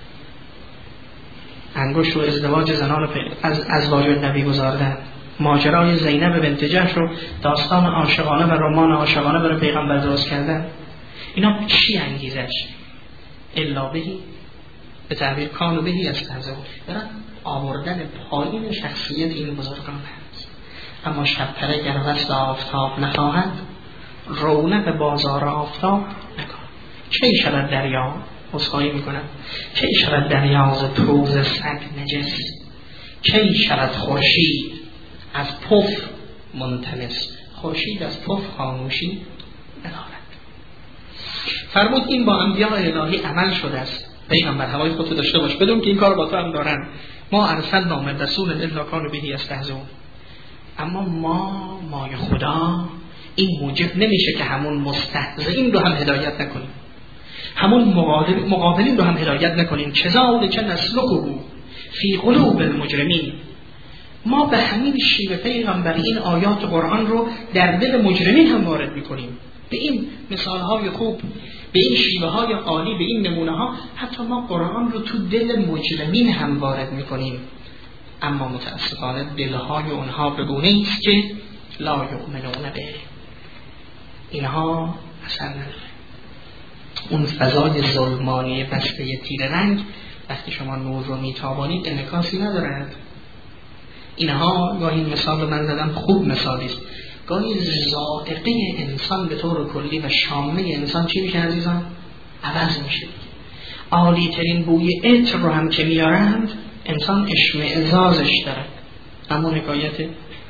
انگشت و ازدواج زنان از ازواج نبی گذاردن، ماجرای زینب بنت جحش رو داستان عاشقانه و رمان عاشقانه برای پیغمبر درست کردن. اینا چی انگیزش؟ الا بهی، به تعبیر کانوا به یستهزئون، دارن آوردن پایین شخصیت این بزرگان هست. اما شب پره گر وصل آفتاب نخواهد، رونق بازار آفتاب نکن. چه شود دریا، عذرخواهی میکنم، چه شود دریا ز پوز سگ نجس، چه شود خورشید از پف منتمس، خورشید از پف خاموشی ندارد. فرمود این با انبیاء الهی عمل شده است. پیغمبر هوای خودتو داشته باش، بدون که این کار با تو هم دارن. ما ارسلنا من رسول الا کانوا به یستهزئون. اما مای خدا این موجب نمیشه که همون مستهزئین رو هم هدایت نکنیم، همون مقابلین رو هم هدایت نکنیم. کذالک نسلکه فی قلوب المجرمین. ما به همین شیوه پیغمبر این آیات قرآن رو در دل مجرمین هم وارد میکنیم. به این مثالهای خوب، به این شیوه های عالی، به این نمونه ها، حتی ما قرآن رو تو دل مجرمین هم وارد میکنیم. اما متاسفانه دلهای اونها به گونه‌ای است که لا یؤمنون به، اینها اثر نداره. اون فضای ظلمانی بسته تیر رنگ وقتی شما نور رو میتابانید انعکاسی ندارد. اینها گاهی مثال رو من زدم، خوب مثالی است، گاهی ذائقه انسان به طور کلی و شامه انسان چی میشه عزیزان؟ عوض میشه. عالی ترین بوی عطر رو هم که میارند انسان اشمئزازش دارد. همون حکایت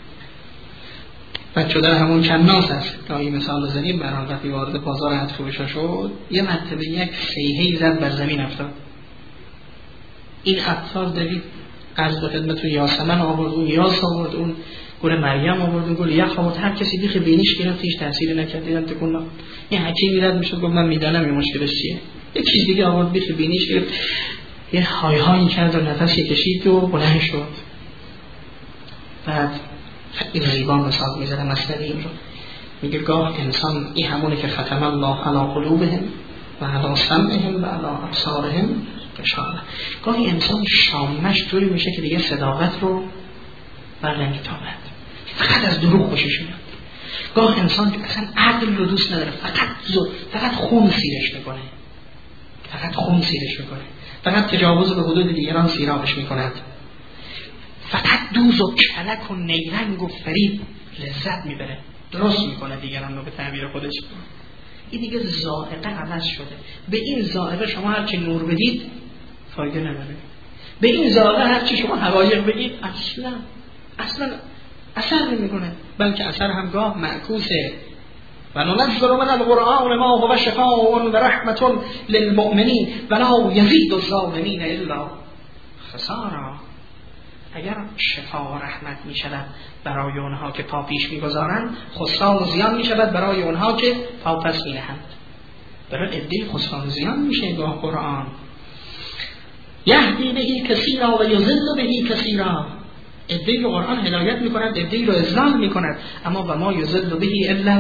بچه در همون کناس است. گاهی مثال بزنیم، بران وقتی وارد بازار عطر فروشا شد یه مرتبه یک سیحه‌ای زد بر زمین افتاد. این اطفال دوید از به خدمتون یاسمن آورد، اون یاس آورد، اون گل مریم آورد، اون گل یخ آورد، هر کسی بیخ بینیش گرفت، هیچ تأثیری نکرد. دیدن تکون نداد. این حکیمی رد میشد گفت من میدانم این مشکلش چیه. یک چیز دیگه آورد بیخ بینیش گرفت، یه های هایی کرد و نفسی کشید و بلند شد. بعد این زیبا مثال میزنه مسئله این رو، میگه گاه انسان این همونه که ختم الله علی قلوبهم و علی سمعهم و علی ابصارهم غشاوة. گاهی انسان شامش طوری میشه که دیگه صداقت رو بر نمیتابد، فقط از دروغ خوشش میاد. گاه انسان اصلا عقل رو دوست نداره، فقط خون سیرش میکنه، فقط تجاوز به حدود دیگران سیرابش میکند، فقط دوز و کلک و نیرنگ و فریب لذت میبره، درست میکنه دیگران رو به تعبیر خودش. این دیگه ذائقه عوض شده. به این ذائقه شما هرچی نور بدید فایده نداره، به این ذائقه هرچی شما حقایق بگید اصلا اثر نمیکنه، بلکه اثر هم گاه معکوسه. و ننزل من القرآن ما هو شفاء و رحمة للمؤمنین ولا یزید الظالمین الا خسارا. اگر شفا و رحمت می شود برای اونها که پا پیش می گذارند، خسران و زیان می شود برای اونها که پا پس می نهند. برای عده‌ای خسران و زیان میشه گاه قرآن. یهدی بهی کثیرا و یضل بهی کثیرا. عده‌ای رو قرآن هدایت می کند، عده‌ای رو اضلال می کند، اما و ما یضل بهی الا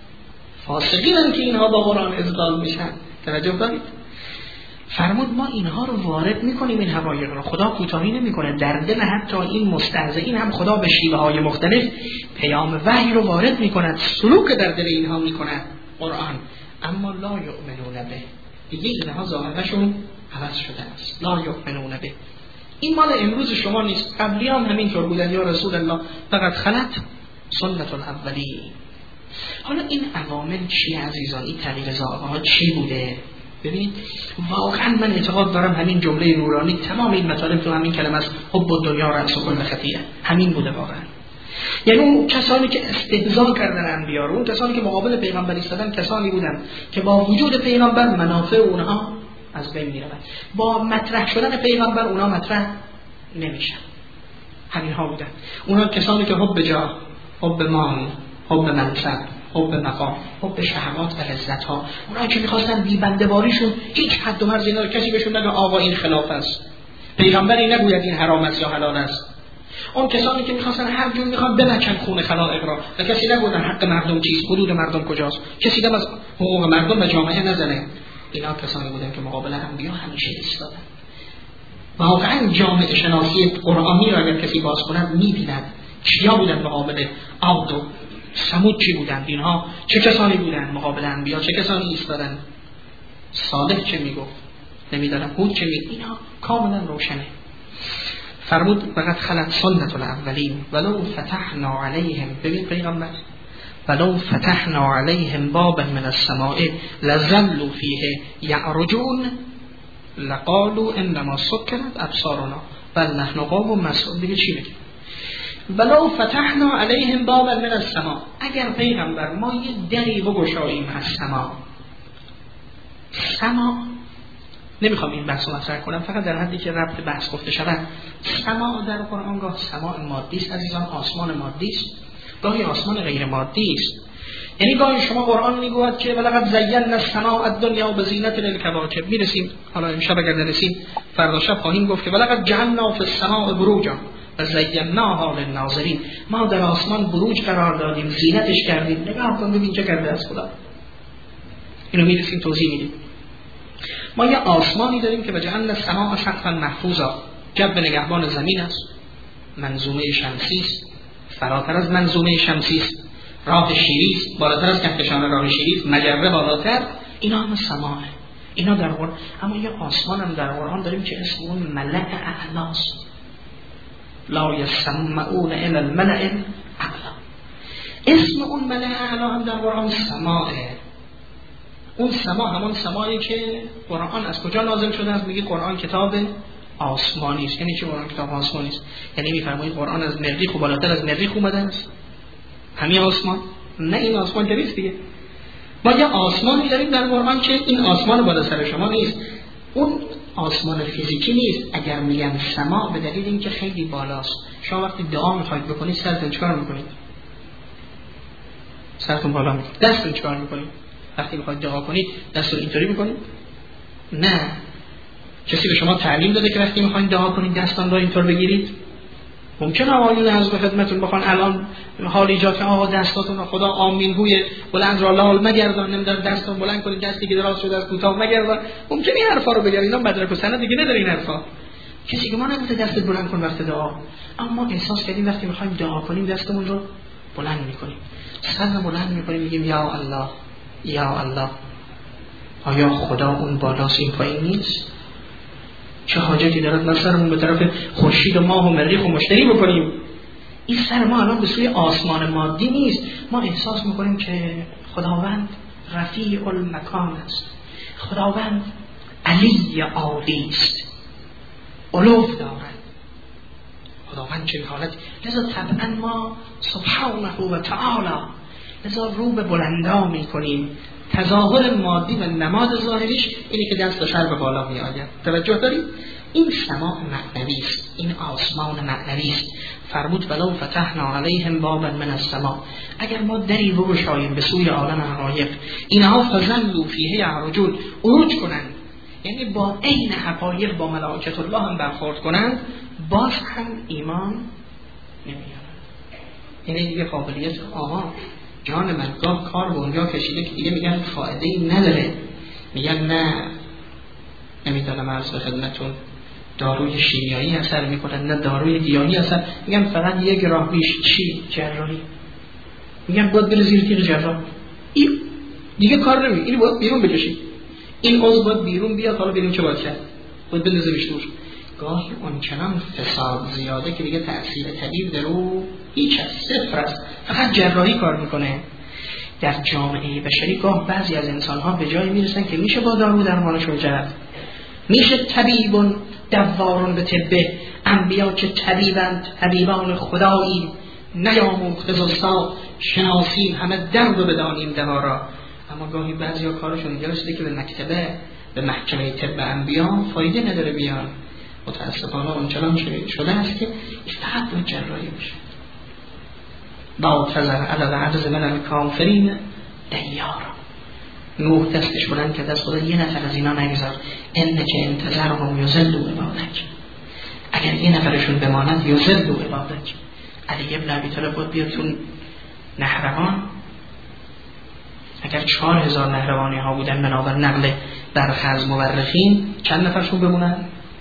فاسقین که اینها با قرآن اضلال میشن. توجه دارید؟ فرمود ما اینها رو وارد میکنیم، این حقایق رو. خدا کوتاهی نمیکنه در دل حتی این مستهزئین هم خدا به شیوه های مختلف پیام وحی رو وارد میکند، سلوک در دل اینها میکند قرآن. اما لا یؤمنون به، دیگه اینها ظاهرشون عوض شده است. لا یؤمنون به. این مال امروز شما نیست، قبلیان همینطور بودن یا رسول الله، فقط خلت سنت الاولین. حالا این عوامل چی عزیزان؟ این تغییر ظاهرها ها چی بوده؟ ببینید واقعا من اعتقاد دارم همین جمله نورانی تمام این مطالب تو همین کلمه است، حب الدنیا رأس کل خطیئه، همین بوده واقعا. یعنی اون کسانی که استهزا کردن انبیا رو، اون کسانی که مقابل پیغمبر ایستادن، کسانی بودن که با وجود پیغمبر منافع اونها از بین میرود، با مطرح شدن پیغمبر اونها مطرح نمیشن. همین ها بودن. اونها کسانی که حب جاه، حب مال، حب منصب، حب مقام، حب شهوات و لذت ها، اونایی که میخواستن بی بنده باریشون هیچ حد و مرزی نداره، کسی بهشون نگه آقا این خلاف است، پیغمبری نگوید این حرام است یا حلال است. اون کسانی که میخواستن هر جور میخوان بمکن خون خلائق را و کسی نگفتن حق مردم چیست، حدود مردم کجاست، کسی دم از حقوق مردم و جامعه نزنه. اینا کسانی بودن که مقابل انبیا همیشه ایستادن. واقعا جامعه شناسی قرآنی را اگر کسی باز کند میبیند کیا بودن مقابل عاد و ثمود، چی بودن اینها، چه کسانی بودن مقابل انبیا، چه کسانی ایستادن. صالح چه میگفت نمیدانم، هود چه میگفت، اینها کاملا روشنه. فرمود فقط خلت سنت الاولین ولو فتحنا علیهم، ببین پیغمبر، ولو فتحنا علیهم بابا من السماء لظلوا فیه یعرجون لقالوا انما سکرت ابصارنا بل نحن قوم مسحورون. دیگه چی بگیم؟ ولو فتحنا علیهم بابا من السماء، اگر پیغمبر ما یه دری بگشاییم از سما، نمیخوام این بحث رو مطرح کنم، فقط در حدی که ربط بحث گفته شود. سما در قرآن گاه سماع مادی است عزیزان، آسمان مادی است، گاهی آسمان غیر مادی است. یعنی گاهی شما قرآن میگوید که ولقد زینا السماء الدنیا بزینت للکواکب، میرسیم حالا امشب اگر نرسیم فردا شب خواهیم گفت که ولقد جعلنا فی السماء بروجا و زیناها للناظرین، ما در آسمان بروج قرار دادیم، زینتش کردیم. نگاه کن ببین چه کرده از خدا. اینو میرسیم توضیح میدیم. ما یه آسمانی داریم که وجعلنا السماء سقفا محفوظا، جو نگهبان زمین است، منظومه شمسی است، فراتر از منظومه شمسی است، راه شیری است، بالاتر از کهکشان راه شیری است، مجره بالاتر. اینا هم سماعه، اینا در قرآن. اما یه آسمان هم در قرآن داریم که اسم اون ملأ اعلاست. لا یسمعون الی الملأ الاعلی. اسم اون ملأ اعلا هم در قرآن سماعه. اون سماع همان سماعی که قرآن از کجا نازل شده است؟ میگه قرآن کتاب آسمانی است. یعنی چه قرآن کتاب آسمانی است؟ یعنی میفرمایید قرآن از مریخ و بالاتر از مریخ اومده است؟ همین آسمان؟ نه، این آسمان که نیست دیگه. ما یه آسمانی داریم در قرآن که این آسمان بالا سر شما نیست، اون آسمان فیزیکی نیست. اگر میگن سماع به دلیل اینکه خیلی بالاست. شما وقتی دعا میخواید بکنید سرتون چیکار میکنید؟ سرتون بالا میکنید. دستتون چیکار میکنید؟ وقتی میخواید دعا کنید دستتون اینطوری میکنید؟ نه. کسی به شما تعلیم داده که وقتی میخواید دعا کنید دستان رو اینطور بگیرید؟ ممکنه آقایون حضرت خدمتتون بخوان الان حال ایجاد کنه آقا دستاتون خدا آمین گوی بلند را لال مگردان، نمیدونم دستتون بلند کنید دستی که دراز شده از کوتاه مگردان. ممکنه این حرفا رو بگن، اینا مدرک و سند دیگه نداره این حرفا. کسی که ما نگفته دستت بلند کن وقت دعا، اما ما احساس کردیم وقتی میخوایم دعا کنیم دستمون رو بلند میکنیم، سر رو بلند میکنیم، میگیم یا الله یا الله. آیا خدا اون بالاست این پایین نیست؟ چه حاجتی دارد ما سرمون به طرف خورشید و ماه و مریخ و مشتری بکنیم؟ این سر ما الان به سوی آسمان مادی نیست. ما احساس میکنیم که خداوند رفیع المکان است، خداوند علی عالی است، علوف دارد خداوند چه حالت. لذا طبعا ما سبحانه و تعالی لذا رو به بلندا میکنیم. تظاهر مادی و نماد ظاهریش اینه که دست و سر به بالا می آید. توجه دارید؟ این سماع معنوی است، این آسمان معنوی است. فرمود ولو فتحنا علیهم بابا من السماء، اگر ما دری رو بگشاییم به سوی عالم حقایق، اینها فظلوا فیه یعرجون، عروج کنند، یعنی با عین حقایق با ملائکت الله هم برخورد کنند، باز هم ایمان نمیارند. اینه دیگه قابلیت آها جان من گاه کار به اونجا کشیده که دیگه میگن فایده‌ای نداره. میگن نه نمیدونم عرض به خدمتون داروی شیمیایی اثر میکنن نه داروی گیاهی اثر، میگن فقط یک راه پیش چی؟ جراحی. میگن باید بره زیر تیغ جراح، این دیگه کار نمیکنه، اینو باید بیرون بکشید، این عضو باید بیرون بیاد، حالا ببینیم چه باید کرد، باید بندازیمش دور. گاهی اونچنان فساد زیاده که دیگه تأثیر طبیب در او هیچ از صفر است، فقط جراحی کار میکنه. در جامعه بشری گاه بعضی از انسان‌ها به جایی میرسن که میشه با دارو درمانشون کرد، میشه طبیبون دوارون به طبه، انبیا که طبیبند طبیبان خدایی، نیاموخت زستا شناسیم همه درد و بدانیم دوا را. اما گاهی بعضی ها کارشون اینجا رسیده که به مکتبه به محکمه طب انبیا فایده نداره بیان. متاسفانه اونچنان شده است که فقط باید جراحی بشه. با تذر عدد عجز من الکافرین دیارا. نوح دستش بلند کرد از خدا یه نفر از اینا نگذار، انک انتظرهم یضلوا عبادک، اگر یه نفرشون بماند یضلوا عبادک. علی ابن ابی طالب بود بیاد تو نهروان، اگر 4000 نهروانی ها بودن بنابر نقل برخی از مورخین، چند نفرشون بمونن؟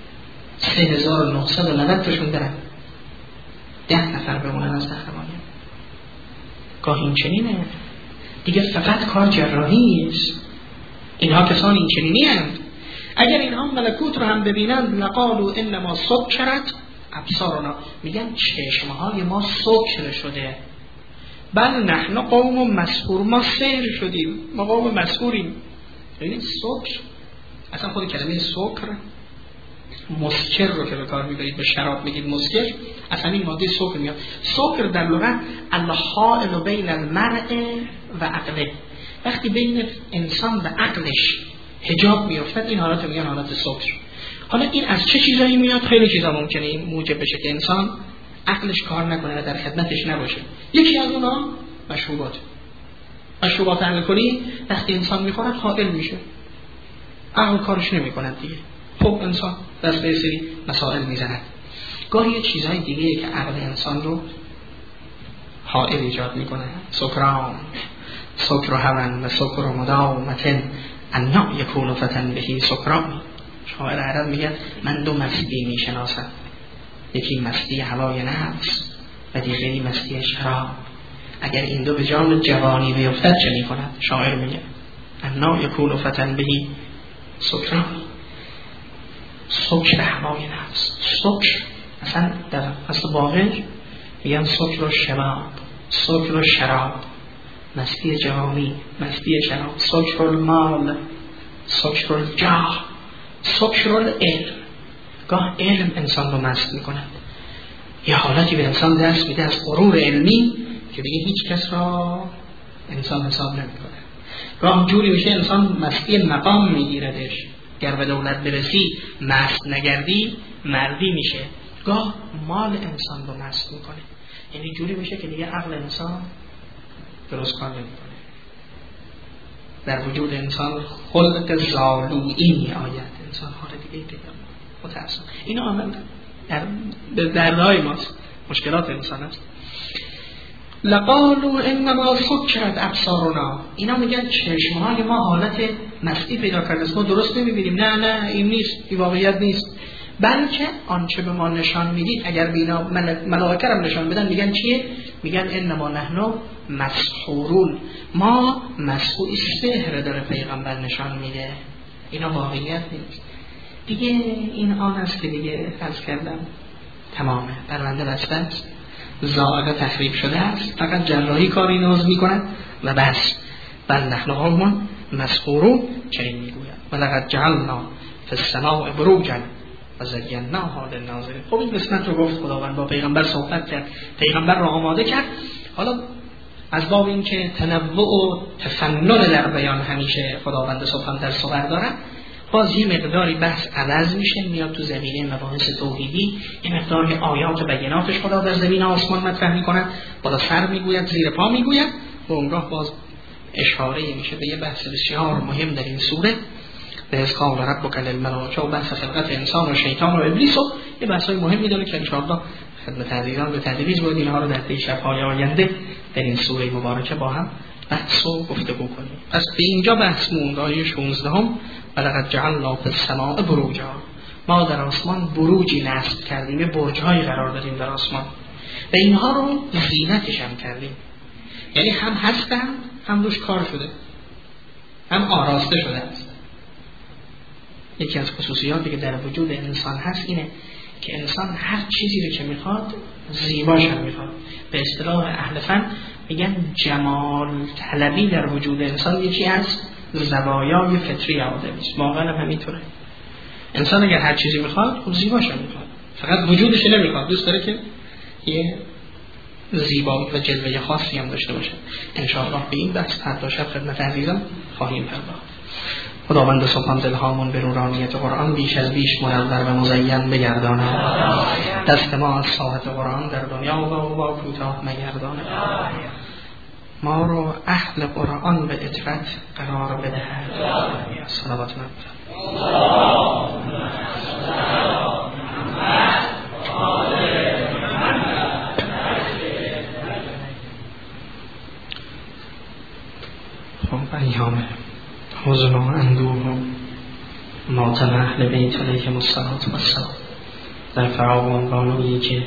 3990 تاشون برن، 10 نفر بمونن از نهروانی. گاه این چنینه دیگه، فقط کار جراحی است. اینها کسان این چنینی هستند. اگر اینها ملکوت رو هم ببینند لقالوا انما سکرت ابصارنا، میگن چشمهای ما سکر شده. بل نحن قوم مسحور، ما سحر شدیم، ما قوم مسحوریم. ببینید سکر، اصلا خود کلمه سکر مسکر رو که به کار میبرید، به شراب میگید مسکر، اصلا این ماده سکر میاد. سکر در لغت الحائل بین المرء و عقله، وقتی بین انسان و عقلش حجاب میافتد این حالت رو میگن حالت سکر. حالا این از چه چیزایی میاد؟ خیلی چیزا ممکنه این موجب بشه که انسان عقلش کار نکنه و در خدمتش نباشه. یکی از اونها مشروبات الکلی، وقتی انسان میخورد حائل میشه، عقل کارش نمیکنه دیگه. خب انسان دست به سری مسائل میزند. گاهی چیزهای دیگه که عقل انسان رو حائل ایجاد میکنه، سکران، سکر و هون و سکر و مداومتن انا یکون فتن بهی سکران. شاعر عرب میگه من دو مستی میشناسم، یکی مستی هوای نفس و دیگری مستی شراب. اگر این دو به جان جوانی بیفتد چه می کند؟ شاعر میگه انا یکون فتن بهی سکران. سکر هوای نفس، سکر اصلا در اصل باقر میگن سکر و شباب، سکر و شراب، مستی جوانی، مستی شراب، سکر المال، سکر الجاه، سکر العلم. گاه علم انسان رو مست میکنه، یه حالتی به انسان دست میده از غرور علمی که دیگه هیچ کس را انسان حساب نمیکنه. گاه جوری میشه انسان مستی مقام میگیردش، گر به دولت برسی مست نگردی مردی میشه. گاه مال انسان رو مست میکنه، یعنی جوری میشه که دیگه عقل انسان درست کار نمیکنه. در وجود انسان خلق زالویی می آید، انسان حال دیگه پیدا متأسف. اینا عمل در دردهای ماست، مشکلات انسان است. لقالوا انما سکرت ابصارنا، اینا میگن چشمهای ما حالت مستی پیدا کرده، ما درست نمیبینیم. نه این نیست، این واقعیت نیست، بلکه آنچه به ما نشان میدید اگر بینا ملائکه هم نشان بدن میگن چیه؟ میگن انما نحن مسحورون، ما مسحور. سحر داره پیغمبر نشان میده، اینا واقعیت نیست. دیگه این آن است که دیگه فرض کردم تمامه، پرونده بسته است، ذائقه تخریب شده است، فقط جراحی کاری ناز میکنن و بس. بل نحن قوم مسحورون، چنین میگوید ولقد جعلنا فی السماء بروجا و زیناها للناظرین. خب این قسمت رو گفت خداوند، با پیغمبر صحبت کرد، پیغمبر رو آماده کرد. حالا از باب این که تنوع و تفنن در بیان همیشه خداوند سبحانه در صور داره، باز یه مقداری بحث عوض میشه، میاد تو زمینه مباحث توحیدی، یه مقداری آیات و بیناتش خدا در زمین آسمان مطرح میکنه، بالا سر میگوید زیر پا میگوید، و اونگاه باز اشاره میشه به یه بحث بسیار مهم در این سوره، به از قال ربک للملائکه و بحث خلقت انسان و شیطان و ابلیس، و یه بحثای مهمی داره که انشاءالله خدمت عزیزان به تدریج باید اینها رو در طی شب‌های آینده در این سوره مبارکه با هم بحث و گفتگو کنیم. پس به اینجا بحث موند آیه 16 ولقد جعلنا فی السماء بروجا، ما در آسمان بروجی نصب کردیم، برج‌های قرار دادیم در آسمان و اینها رو زینتش هم کردیم، یعنی هم هستن هم روش کار شده، هم آراسته شده است. یکی از خصوصیاتی که در وجود انسان هست اینه که انسان هر چیزی رو که میخواد زیباش هم میخواد. به اصطلاح اهل فن میگن جمال طلبی در وجود انسان یکی از زوایای فطری آدمی است. واقعا همینطوره. انسان اگر هر چیزی میخواد خب زیباش هم میخواد، فقط وجودش نمیخواد، دوست داره که یه زیبایی و جلوه خاصی هم داشته باشه. ان شاء الله به این بحث فردا شب خدمت عزیزان خواهیم پرداخت. خداوند سبحان دلهامون به نورانیت قرآن بیش از بیش منور و مزین بگردانه، دست ما از ساحت قرآن در دنیا و با کوتاه مگردانه، ما رو اهل قرآن به اطرت قرار بده. صلوات خب ایام حزن و اندوه و ماتم اهل بیت علیهم الصلاة والسلام در فراوان بانویی که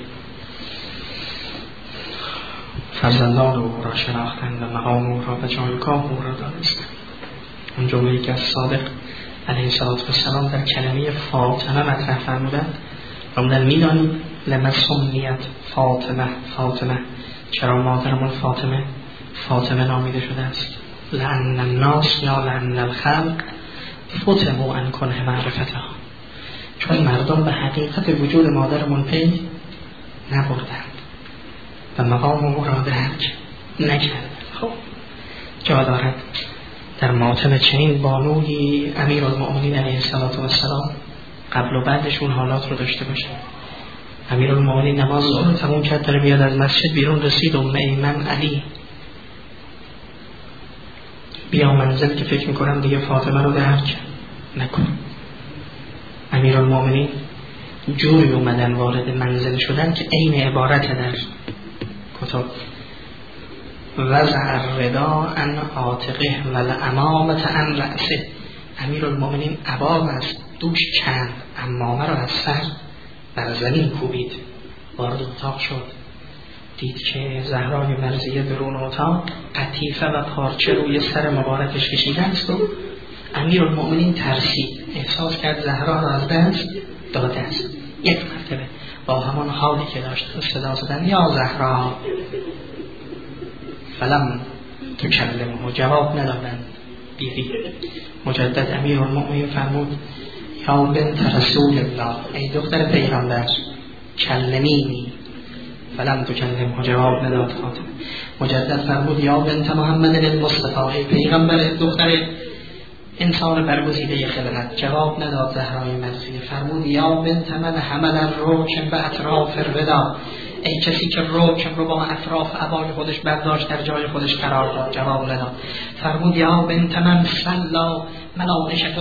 فرزندان او را شناختند و مقام او را و جایگاه او را دانستند. اون جمله‌ای که از صادق علیه السلام در کلمه فاطمه مطرح فرمودند و من می‌دانیم لما سمیت فاطمه چرا مادرمون فاطمه نامیده شده است؟ لأن الناس یا لأن الخلق فتموا عن کنه معرفتها، چون مردم به حقیقت وجود مادرمون پی نبردند و مقام او را درک نکردند. خب جا دارد در ماتم چنین بانوی امیرالمؤمنین علیه السلام قبل و بعدش اون حالات رو داشته باشه. امیرالمؤمنین نماز رو تموم کرد، داره میاد از مسجد بیرون، رسید ایمن علی بیا منزل که فکر میکنم دیگه فاطمه رو درک نکن. امیرالمؤمنین جوری اومدن وارد منزل شدن که عین عبارت در کتاب وضع الردا عن عاتقه و الامامة عن رأسه. امیرالمؤمنین عبا از دوش کند، امامه رو از سر بر زمین کوبید وارد اتاق شد، دید که زهرای مرضیه درون اتاق قطیفه و پارچه روی سر مبارکش کشیده است و امیرالمؤمنین ترسید، احساس کرد زهرا را از دست داده است. یک مرتبه با همان حالی که داشت صدا زدن یا زهرا، فلم تکلمه، جواب ندادند بیبی. مجدد امیرالمؤمنین فرمود یا بنت رسول الله، ای دختر پیغمبر، کلمینی. فلم تکلمه، جواب نداد فاطمه. مجدد فرمود یا بنت محمد المصطفی، ای پیغمبر دختر انسان برگزیده خلقت، جواب نداد زهرای مرضیه. فرمود یا بنت من حمل الرکم به اطراف الوداع، ای کسی که رکم رو با اطراف عبای خودش برداشت در جای خودش قرار داد، جواب نداد. فرمود یا بنت من صلا ملائکه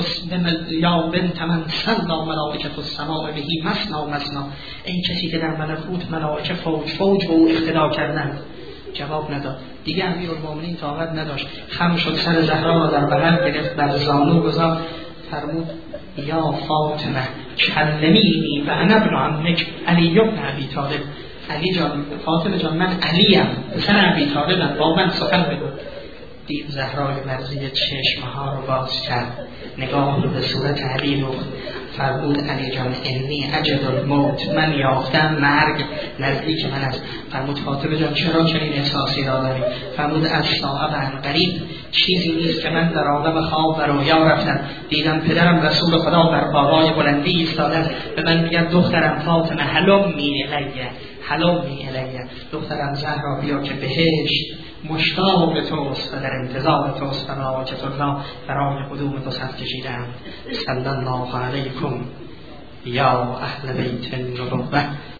السماء بهی مثنا مثنا، ای کسی که در ملکوت ملائکه فوج فوج به او اقتدا کردند، جواب نداد. دیگه امیرالمؤمنین طاقت نداشت، خم شد، سر زهرا را در بغل گرفت، بر زانو گذاشت، فرمود یا فاطمه کلمینی و انا ابن عمک علی بن ابی طالب، علی جان، فاطمه جان، من علیم، پسر ابی طالبم، با من سخن بگو. دید زهرای مرضیه چشمها رو باز کرد، نگاه رو به صورت علی دوخت، فرمود علی جان انی اجد الموت، من یافتم مرگ نزدیک من است. فرمود فاطمه جان چرا چنین احساسی را داری؟ فرمود از صاحب عن قریب، چیزی نیست که من در عالم خواب و رویا رفتم، دیدم پدرم رسول خدا بر بالای بلندی ایستاده، به من میگه دخترم فاطمه هلمی الیه، هلمی الیه، دخترم زهرا بیا که بهشت مشتاق توست و در انتظار توست، ملائکه الله برای قدوم تو صف کشیدند. صلی الله علیکم یا اهل بیت النبوة.